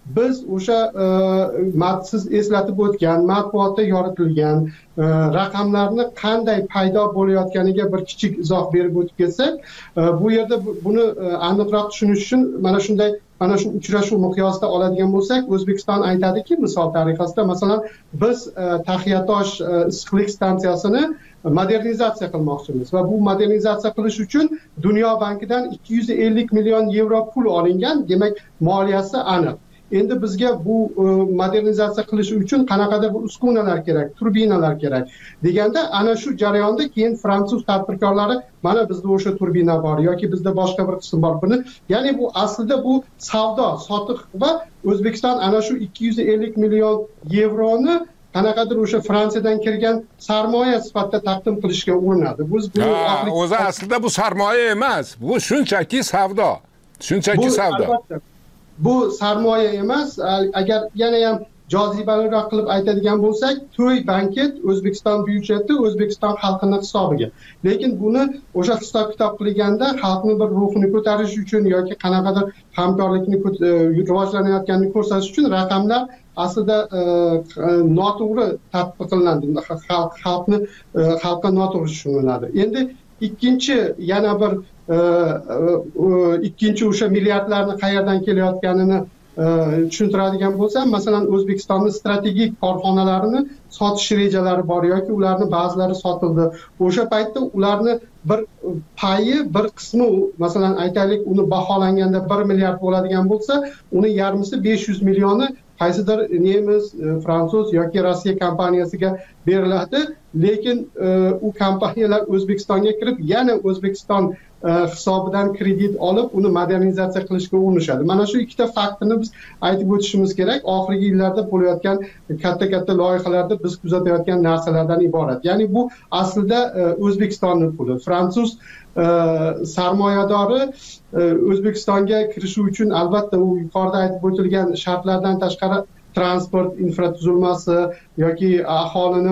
biz o'sha siz eslatib o'tgan matbuotda yoritilgan raqamlarni qanday paydo bo'layotganiga bir kichik izoh berib o'tib ketsak, bu yerda buni aniqroq tushunish uchun mana shunday mana shu uchrashuv miqyosida oladigan bo'lsak, O'zbekiston aytadiki, misol tariqasida masalan biz Taxiyatosh issiqlik stansiyasini modernizatsiya qilmoqchimiz va bu modernizatsiya qilish uchun Dunyo bankidan ikki yuz ellik million yevro pul olingan, demak moliyasi aniq. Endi bizga bu modernizatsiya qilish uchun qanaqadir bir uskunalar kerak, turbinalar kerak deganda, ana shu jarayonda keyin fransuz tadbirkorlari mana bizda o'sha turbina bor yoki bizda boshqa bir qism bor. Buni, ya'ni bu aslida bu savdo, sotiq va O'zbekiston ana shu ikki yuz ellik million yevroni qanaqadir o'sha Fransiyadan kirgan sarmoya sifatida taqdim qilishga urinadi. Biz bu o'zi aslida bu sarmoya emas, bu shunchaki savdo. Shunchaki savdo. Bu sarmoya emas. Agar yana ham jozibaliroq qilib aytadigan bo'lsak, to'y banket O'zbekiston byudjeti O'zbekiston xalqining hisobiga. Lekin buni o'sha hisob-kitob qilganda xalqning bir ruhini ko'tarish uchun yoki qanaqadir hamkorlikni rivojlanayotganini ko'rsatish uchun raqamlar aslida noto'g'ri tatbiq qilinadi. Xalqni xalqqa noto'g'ri tushuniladi. Endi ikkinchi yana bir ikkinchi o'sha milliardlarni qayerdan kelayotganini tushuntiradigan bo'lsam, masalan O'zbekistonning strategik korxonalarini sotish rejalari bor yoki ularni ba'zilari sotildi. O'sha paytda ularni bir payi, bir qismi, masalan aytaylik, uni baholanganda bir milliard bo'ladigan bo'lsa, uni yarmisi besh yuz millioni qaysidir nemis, fransuz yoki Rossiya kompaniyasiga beriladi. Lekin u kompaniyalar O'zbekistonga kirib, yana O'zbekiston hisobidan kredit olib, uni modernizatsiya qilishga urinishadi. Mana shu ikkita faktni biz aytib o'tishimiz kerak. Oxirgi yillarda bo'layotgan katta-katta loyihalarda biz kuzatayotgan narsalardan iborat. Ya'ni bu aslida O'zbekistonning puli. Fransuz sarmoyadori O'zbekistonga kirishi uchun albatta u yuqorida aytib o'tilgan shartlardan tashqari transport infratuzilmasi yoki aholini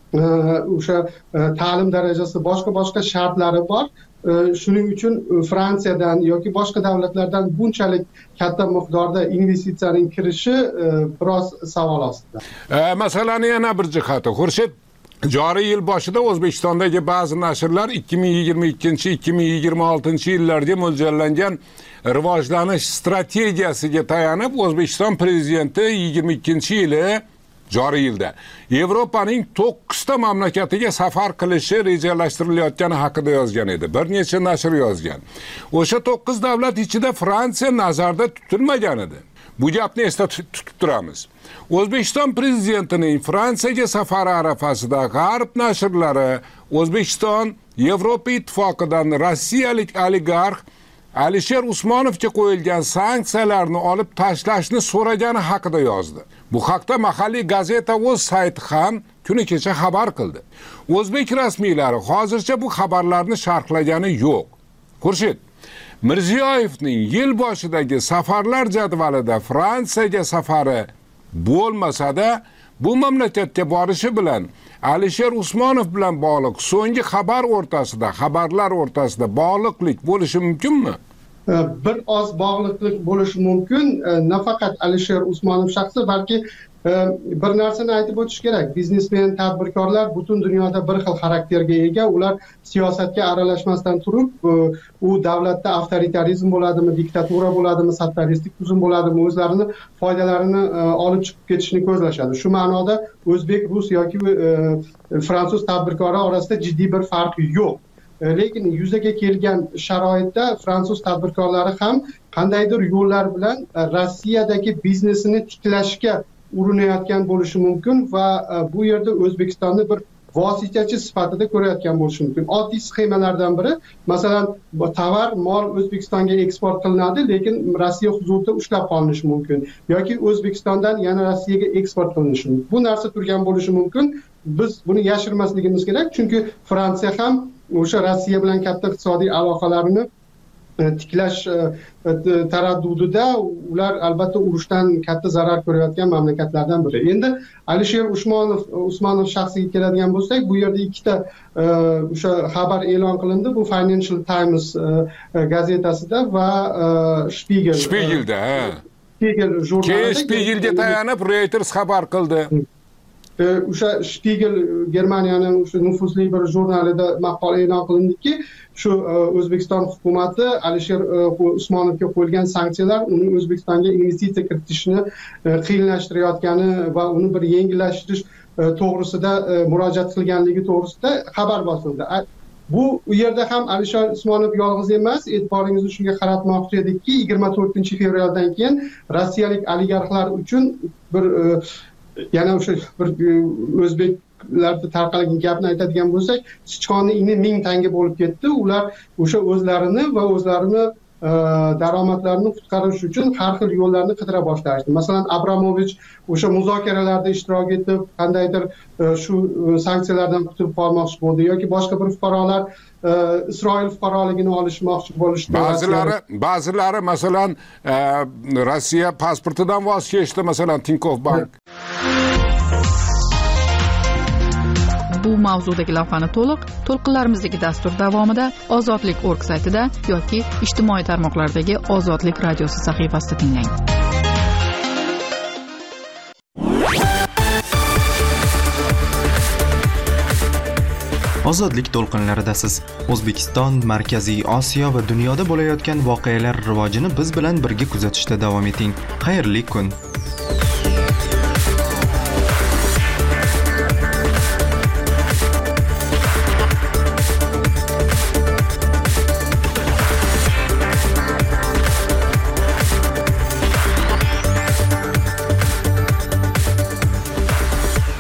o'sha ta'lim darajasi, boshqa-boshqa shartlari bor. Shuning uchun Fransiyadan yoki boshqa davlatlardan bunchalik katta miqdorda investitsiyaning kirishi biroz savol ostida. Masalani yana bir jihati, Xurshid, joriy yil boshida O'zbekistondagi ba'zi nashrlar ikki ming yigirma ikkinchi ikki ming yigirma oltinchi yillarga mo'ljallangan rivojlanish strategiyasiga tayanib, O'zbekiston prezidenti yigirma ikkinchi yili joriy yilda Yevropaning to'qqizta mamlakatiga safar qilishi rejalashtirilayotgani haqida yozgan edi. Bir necha nashr yozgan. O'sha to'qqiz davlat ichida Fransiya nazarda tutilmagan edi. Bu gapni esda tutib turamiz. O'zbekiston prezidentining Fransiyaga safari arafasida G'arb nashrlari O'zbekiston Yevropa ittifoqidan rossiyalik oligarx Alisher Usmonovga qo'yilgan sanksiyalarni olib tashlashni so'ragani haqida yozdi. Bu haqda mahalliy gazeta o'z sayti ham kuni kecha xabar qildi. O'zbek rasmiylari hozircha bu xabarlarni sharhlagani yo'q. Xurshid, Mirziyoyevning yil boshidagi safarlar jadvalida Fransiyaga safari bo'lmasa-da, bu mamlakatga borishi bilan Alisher Usmonov bilan bog'liq so'nggi xabar o'rtasida, xabarlar o'rtasida bog'liqlik bo'lishi mumkinmi? Bir oz bog'liqlik bo'lishi mumkin. Nafaqat Alisher Usmonov shaxsi, balki bir narsani aytib o'tish kerak. Biznesmen, tadbirkorlar butun dunyoda bir xil xarakterga ega. Ular siyosatga aralashmasdan turib, u davlatda avtoritarizm bo'ladimi, diktatura bo'ladimi, sotsialistik tuzum bo'ladimi, o'zlarini foydalarini olib chiqib ketishni ko'zlashadi. Shu ma'noda o'zbek, rus yoki fransuz tadbirkori orasida jiddiy bir farq yo'q. Lekin yuzaga kelgan sharoitda fransuz tadbirkorlari ham qandaydir yo'llar bilan Rossiyadagi biznesini tiklashga urinayotgan bo'lishi mumkin va bu yerda O'zbekistonni bir vositachi sifatida ko'rayotgan bo'lishi mumkin. Oddiy sxemalardan biri, masalan, tovar, mol O'zbekistonga eksport qilinadi, lekin Rossiya hududida ushlab qolinishi mumkin yoki O'zbekistondan yana Rossiyaga eksport qilinishi mumkin. Bu narsa turgan bo'lishi mumkin. Biz buni yashirmasligimiz kerak, chunki Fransiya ham o'sha Rossiya bilan katta iqtisodiy aloqalarini tiklash taraddudida, ular albatta urushdan katta zarar ko'rayotgan mamlakatlardan biri. Endi Alisher Usmonov Usmonov shaxsiga keladigan bo'lsak, bu yerda ikkita o'sha xabar e'lon qilindi. Bu Financial Times gazetasida va Spiegel Spiegelda, Spiegel jurnalida keyin Spiegelga tayanib Reuters xabar qildi. O'sha Spiegel Germaniyaning o'sha nufuzli bir jurnalida maqola e'lon qilindiki, shu O'zbekiston hukumati Alisher Usmonovga qo'yilgan sanksiyalar uni O'zbekistonga investitsiya kiritishni qiyinlashtirayotgani va uni bir yengillashtirish to'g'risida murojaat qilganligi to'g'risida xabar bosildi. Bu u yerda ham Alisher Usmonov yolg'iz emas, e'tiboringizni shunga qaratmoqchi edikki, yigirma to'rtinchi fevraldan keyin rossiyalik oligarxlar uchun bir yana o'sha bir o'zbeklarda tarqalgan gapni aytadigan bo'lsak, sichqonni ini ming tanga bo'lib ketdi. Ular o'sha o'zlarini va o'zlarini daromadlarini qutqarish uchun har xil yo'llarni qidira boshlashdi. Masalan, Abramovich o'sha muzokaralarda ishtirok etib, qandaydir shu sanksiyalardan qutulib qolmoqchi bo'ldi yoki boshqa bir fuqarolar Isroil fuqaroligini olishmoqchi bo'lishdi. Ba'zilari ba'zilari masalan Rossiya pasportidan voz kechdi, masalan Tinkoff bank. Bu mavzudagi lavhani to'liq to'lqinlarimizdagi dastur davomida Ozodlik org saytida yoki ijtimoiy tarmoqlardagi Ozodlik radiosi sahifasida tinglang. Ozodlik to'lqinlaridasiz. O'zbekiston, Markaziy Osiyo va dunyoda bo'layotgan voqealar rivojini biz bilan birga kuzatishda davom eting. Xayrli kun.